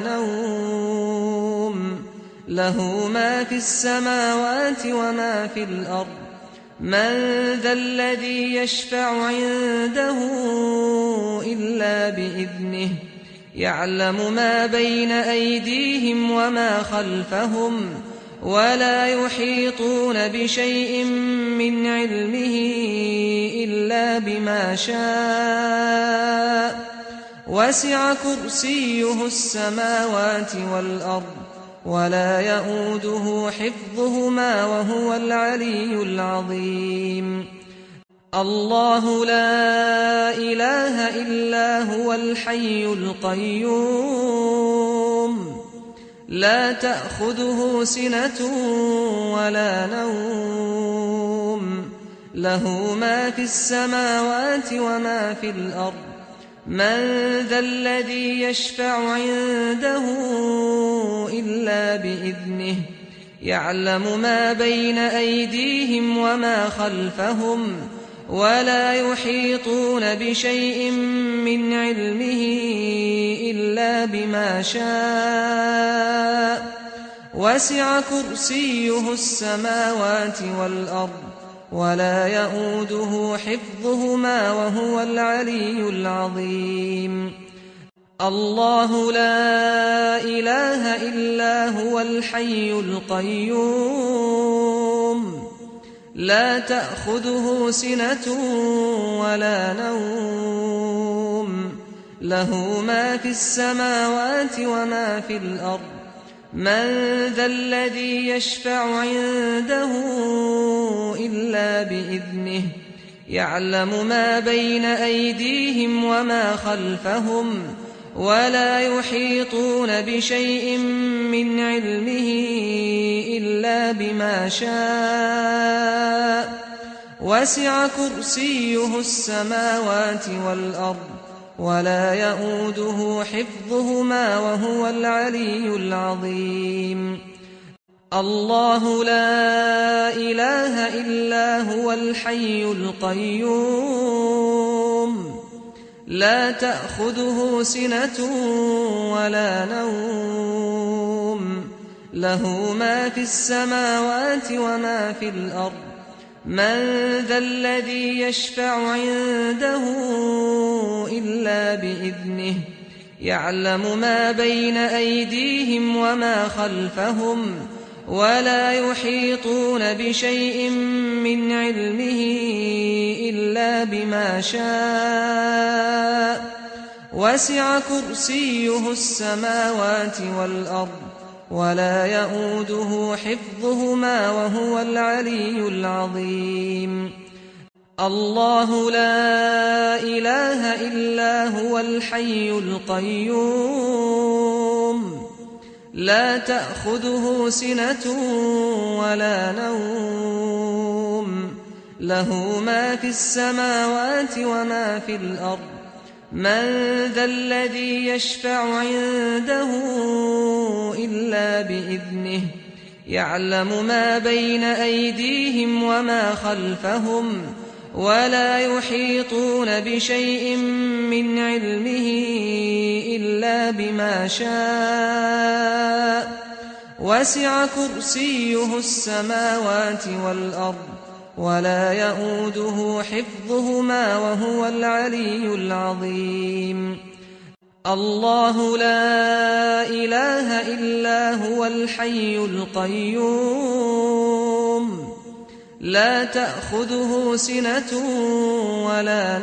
نوم له ما في السماوات وما في الأرض من ذا الذي يشفع عنده إلا بإذنه يعلم ما بين أيديهم وما خلفهم ولا يحيطون بشيء من علمه إلا بما شاء وسع كرسيه السماوات والأرض ولا يئوده حفظهما وهو العلي العظيم الله لا إله إلا هو الحي القيوم لا تأخذه سنة ولا نوم له ما في السماوات وما في الأرض من ذا الذي يشفع عنده إلا بإذنه يعلم ما بين أيديهم وما خلفهم ولا يحيطون بشيء من علمه إلا بما شاء وسع كرسيه السماوات والأرض ولا يئوده حفظهما وهو العلي العظيم الله لا إله إلا هو الحي القيوم لا تأخذه سنة ولا نوم له ما في السماوات وما في الأرض من ذا الذي يشفع عنده إلا بإذنه يعلم ما بين أيديهم وما خلفهم ولا يحيطون بشيء من علمه إلا بما شاء وسع كرسيه السماوات والأرض ولا يئوده حفظهما وهو العلي العظيم الله لا إله إلا هو الحي القيوم لا تأخذه سنة ولا نوم له ما في السماوات وما في الأرض من ذا الذي يشفع عنده إلا بإذنه يعلم ما بين أيديهم وما خلفهم ولا يحيطون بشيء من علمه إلا بما شاء وسع كرسيه السماوات والأرض ولا يئوده حفظهما وهو العلي العظيم الله لا إله إلا هو الحي القيوم لا تأخذه سنة ولا نوم له ما في السماوات وما في الأرض من ذا الذي يشفع عنده إلا بإذنه يعلم ما بين أيديهم وما خلفهم ولا يحيطون بشيء من علمه إلا بما شاء وسع كرسيه السماوات والأرض ولا يئوده حفظهما وهو العلي العظيم الله لا إله إلا هو الحي القيوم لا تأخذه سنة ولا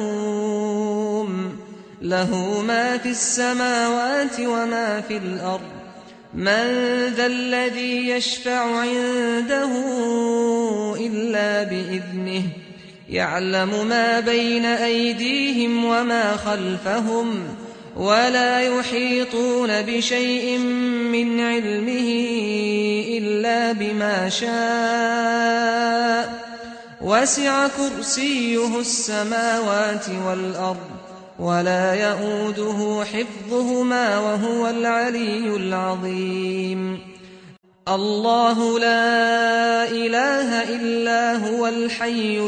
نوم له ما في السماوات وما في الأرض من ذا الذي يشفع عنده إلا بإذنه يعلم ما بين أيديهم وما خلفهم ولا يحيطون بشيء من علمه إلا بما شاء وسع كرسيه السماوات والأرض ولا يئوده حفظهما وهو العلي العظيم الله لا إله إلا هو الحي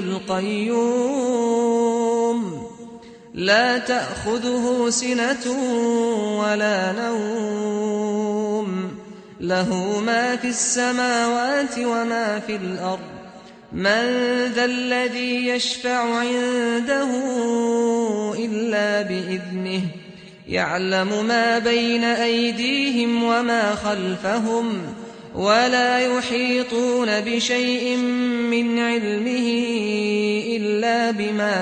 القيوم لا تأخذه سنة ولا نوم له ما في السماوات وما في الأرض من ذا الذي يشفع عنده إلا بإذنه يعلم ما بين أيديهم وما خلفهم ولا يحيطون بشيء من علمه إلا بما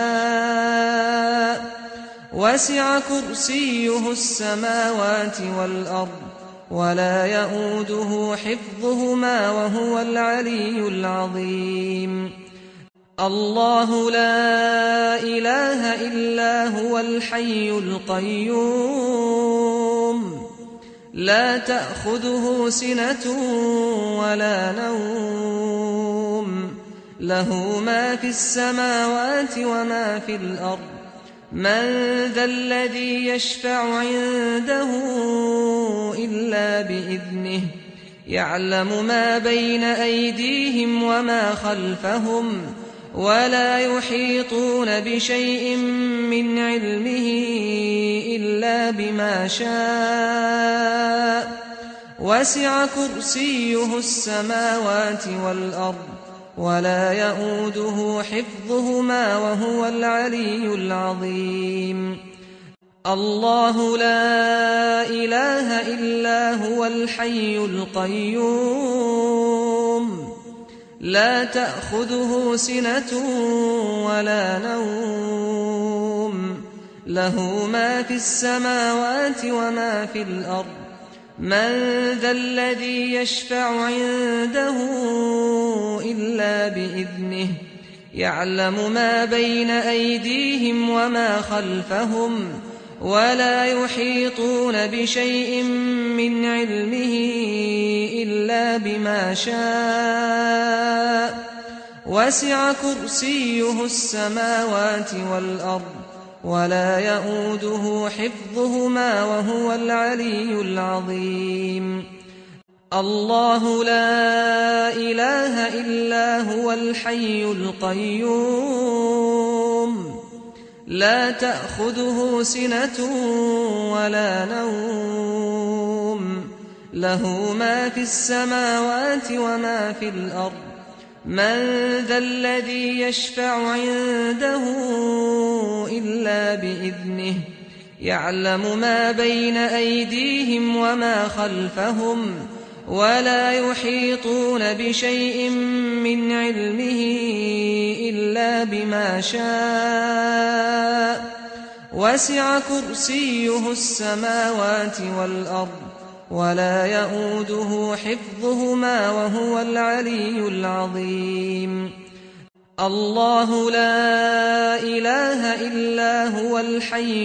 شاء وسع كرسيه السماوات والأرض ولا يئوده حفظهما وهو العلي العظيم الله لا إله إلا هو الحي القيوم لا تأخذه سنة ولا نوم له ما في السماوات وما في الأرض من ذا الذي يشفع عنده إلا بإذنه يعلم ما بين أيديهم وما خلفهم ولا يحيطون بشيء من علمه إلا بما شاء وسع كرسيه السماوات والأرض ولا يئوده حفظهما وهو العلي العظيم الله لا إله إلا هو الحي القيوم لا تأخذه سنة ولا نوم له ما في السماوات وما في الأرض من ذا الذي يشفع عنده إلا بإذنه يعلم ما بين أيديهم وما خلفهم ولا يحيطون بشيء من علمه إلا بما شاء وسع كرسيه السماوات والأرض ولا يئوده حفظهما وهو العلي العظيم الله لا إله إلا هو الحي القيوم لا تأخذه سنة ولا نوم له ما في السماوات وما في الأرض من ذا الذي يشفع عنده إلا بإذنه يعلم ما بين أيديهم وما خلفهم ولا يحيطون بشيء من علمه إلا بما شاء وسع كرسيه السماوات والأرض ولا يئوده حفظهما وهو العلي العظيم الله لا إله إلا هو الحي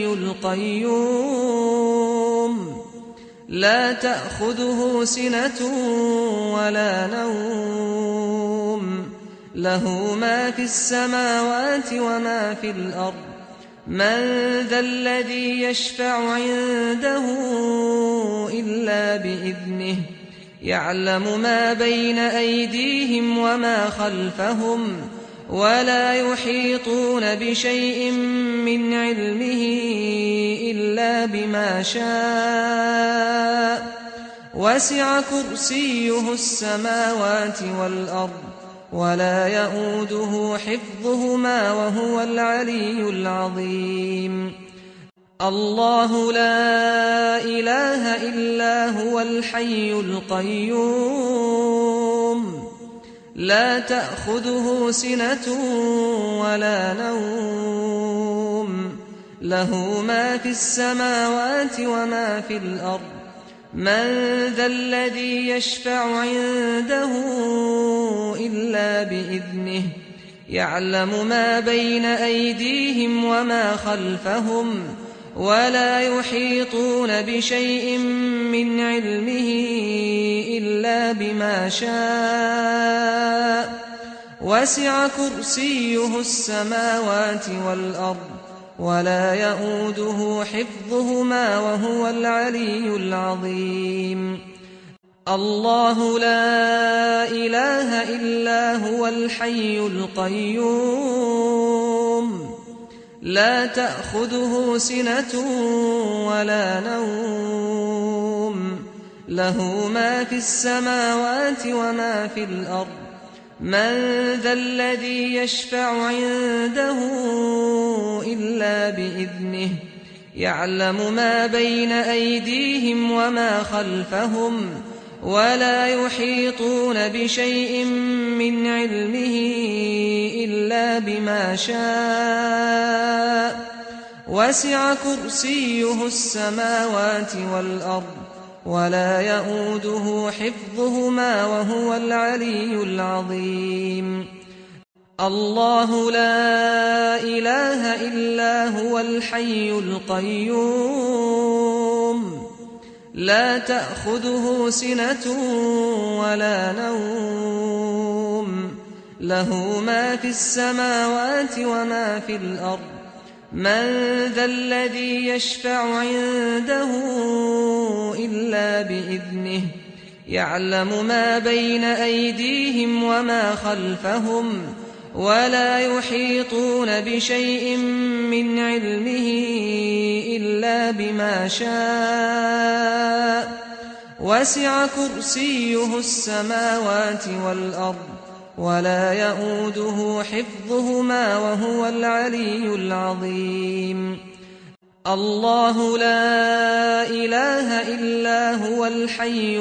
القيوم لا تأخذه سنة ولا نوم له ما في السماوات وما في الأرض من ذا الذي يشفع عنده إلا بإذنه يعلم ما بين أيديهم وما خلفهم ولا يحيطون بشيء من علمه إلا بما شاء وسع كرسيه السماوات والأرض ولا يئوده حفظهما وهو العلي العظيم الله لا إله إلا هو الحي القيوم لا تأخذه سنة ولا نوم له ما في السماوات وما في الأرض من ذا الذي يشفع عنده إلا بإذنه يعلم ما بين أيديهم وما خلفهم ولا يحيطون بشيء من علمه إلا بما شاء وسع كرسيه السماوات والأرض ولا يئوده حفظهما وهو العلي العظيم الله لا إله إلا هو الحي القيوم لا تأخذه سنة ولا نوم له ما في السماوات وما في الأرض من ذا الذي يشفع عنده إلا بإذنه يعلم ما بين أيديهم وما خلفهم ولا يحيطون بشيء من علمه إلا بما شاء وسع كرسيه السماوات والأرض ولا يئوده حفظهما وهو العلي العظيم الله لا إله إلا هو الحي القيوم لا تأخذه سنة ولا نوم له ما في السماوات وما في الأرض من ذا الذي يشفع عنده إلا بإذنه يعلم ما بين أيديهم وما خلفهم ولا يحيطون بشيء من علمه إلا بما شاء وسع كرسيه السماوات والأرض ولا يئوده حفظهما وهو العلي العظيم الله لا إله إلا هو الحي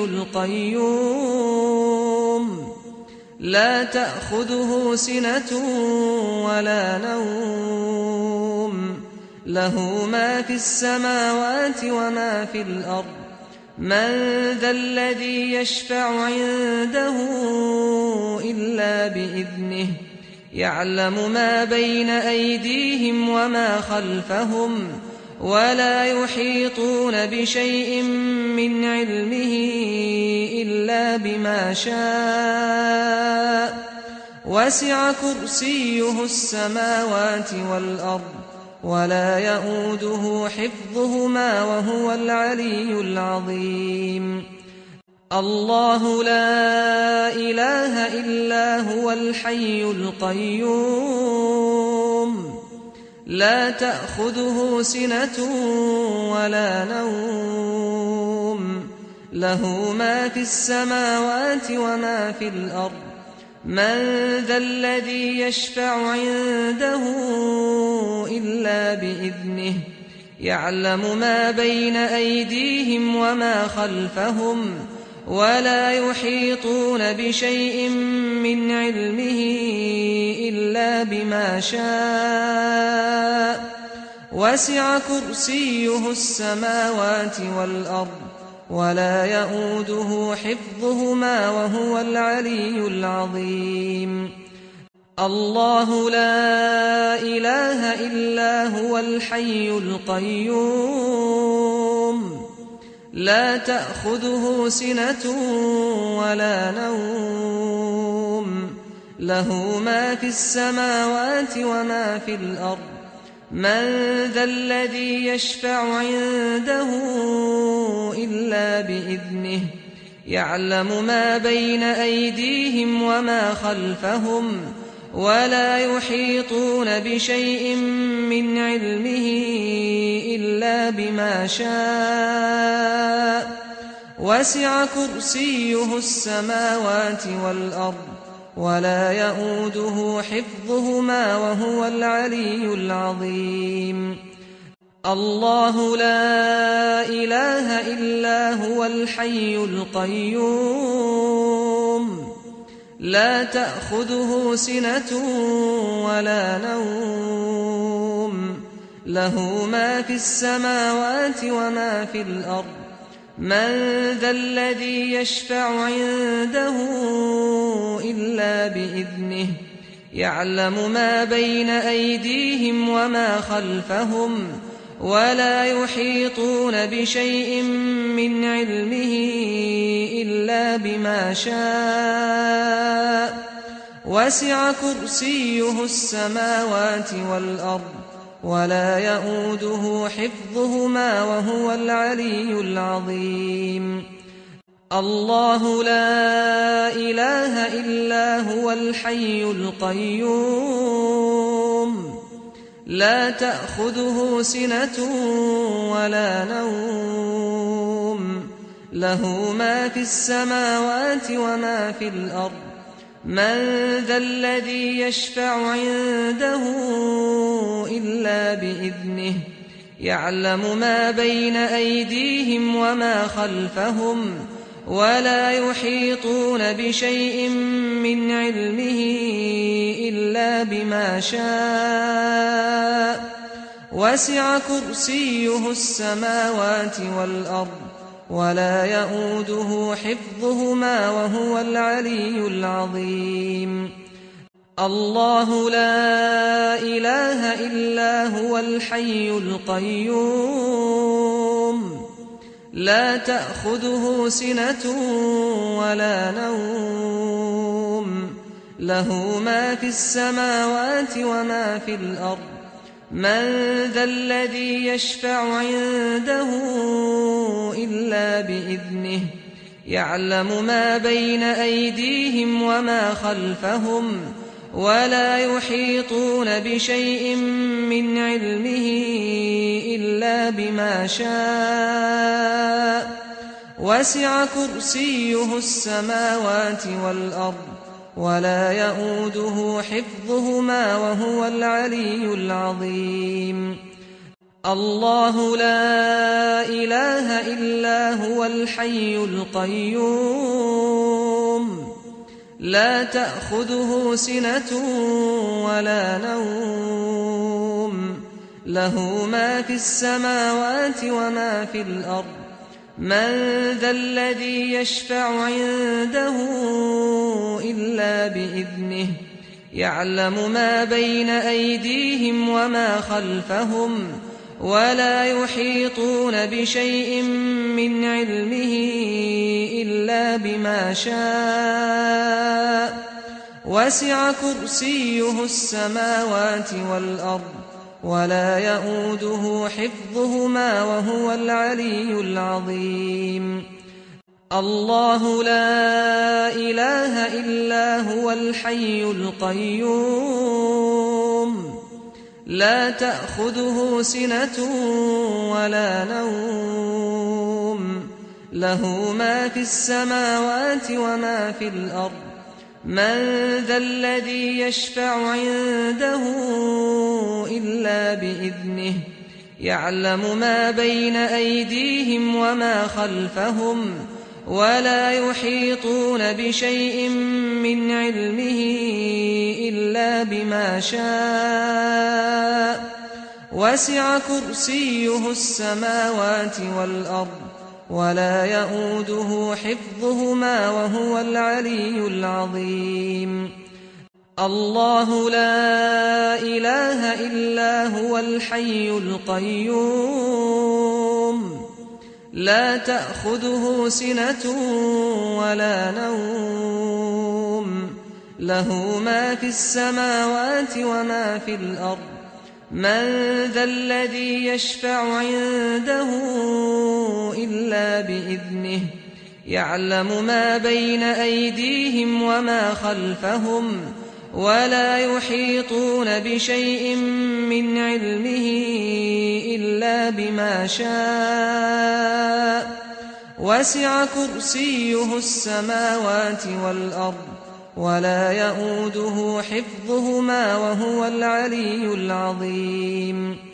القيوم لا تأخذه سنة ولا نوم له ما في السماوات وما في الأرض من ذا الذي يشفع عنده إلا بإذنه يعلم ما بين أيديهم وما خلفهم ولا يحيطون بشيء من علمه إلا بما شاء وسع كرسيه السماوات والأرض ولا يئوده حفظهما وهو العلي العظيم الله لا إله إلا هو الحي القيوم لا تأخذه سنة ولا نوم له ما في السماوات وما في الأرض من ذا الذي يشفع عنده إلا بإذنه يعلم ما بين أيديهم وما خلفهم ولا يحيطون بشيء من علمه إلا بما شاء وسع كرسيه السماوات والأرض ولا يئوده حفظهما وهو العلي العظيم الله لا إله إلا هو الحي القيوم لا تأخذه سنة ولا نوم له ما في السماوات وما في الأرض من ذا الذي يشفع عنده إلا بإذنه يعلم ما بين أيديهم وما خلفهم ولا يحيطون بشيء من علمه إلا بما شاء وسع كرسيه السماوات والأرض ولا يئوده حفظهما وهو العلي العظيم الله لا إله إلا هو الحي القيوم لا تأخذه سنة ولا نوم له ما في السماوات وما في الأرض من ذا الذي يشفع عنده إلا بإذنه يعلم ما بين أيديهم وما خلفهم ولا يحيطون بشيء من علمه إلا بما شاء وسع كرسيه السماوات والأرض ولا يئوده حفظهما وهو العلي العظيم الله لا إله إلا هو الحي القيوم لا تأخذه سنة ولا نوم له ما في السماوات وما في الأرض من ذا الذي يشفع عنده إلا بإذنه يعلم ما بين أيديهم وما خلفهم ولا يحيطون بشيء من علمه إلا بما شاء وسع كرسيه السماوات والأرض ولا يئوده حفظهما وهو العلي العظيم الله لا إله إلا هو الحي القيوم لا تأخذه سنة ولا نوم له ما في السماوات وما في الأرض من ذا الذي يشفع عنده إلا بإذنه يعلم ما بين أيديهم وما خلفهم ولا يحيطون بشيء من علمه إلا بما شاء وسع كرسيه السماوات والأرض ولا يئوده حفظهما وهو العلي العظيم الله لا إله إلا هو الحي القيوم لا تأخذه سنة ولا نوم له ما في السماوات وما في الأرض من ذا الذي يشفع عنده إلا بإذنه يعلم ما بين أيديهم وما خلفهم ولا يحيطون بشيء من علمه إلا بما شاء وسع كرسيه السماوات والأرض ولا يئوده حفظهما وهو العلي العظيم الله لا إله إلا هو الحي القيوم لا تأخذه سنة ولا نوم له ما في السماوات وما في الأرض من ذا الذي يشفع عنده إلا بإذنه يعلم ما بين أيديهم وما خلفهم ولا يحيطون بشيء من علمه إلا بما شاء وسع كرسيه السماوات والأرض ولا يئوده حفظهما وهو العلي العظيم الله لا إله إلا هو الحي القيوم لا تأخذه سنة ولا نوم له ما في السماوات وما في الأرض من ذا الذي يشفع عنده إلا بإذنه يعلم ما بين أيديهم وما خلفهم ولا يحيطون بشيء من علمه إلا بما شاء وسع كرسيه السماوات والأرض ولا يئوده حفظهما وهو العلي العظيم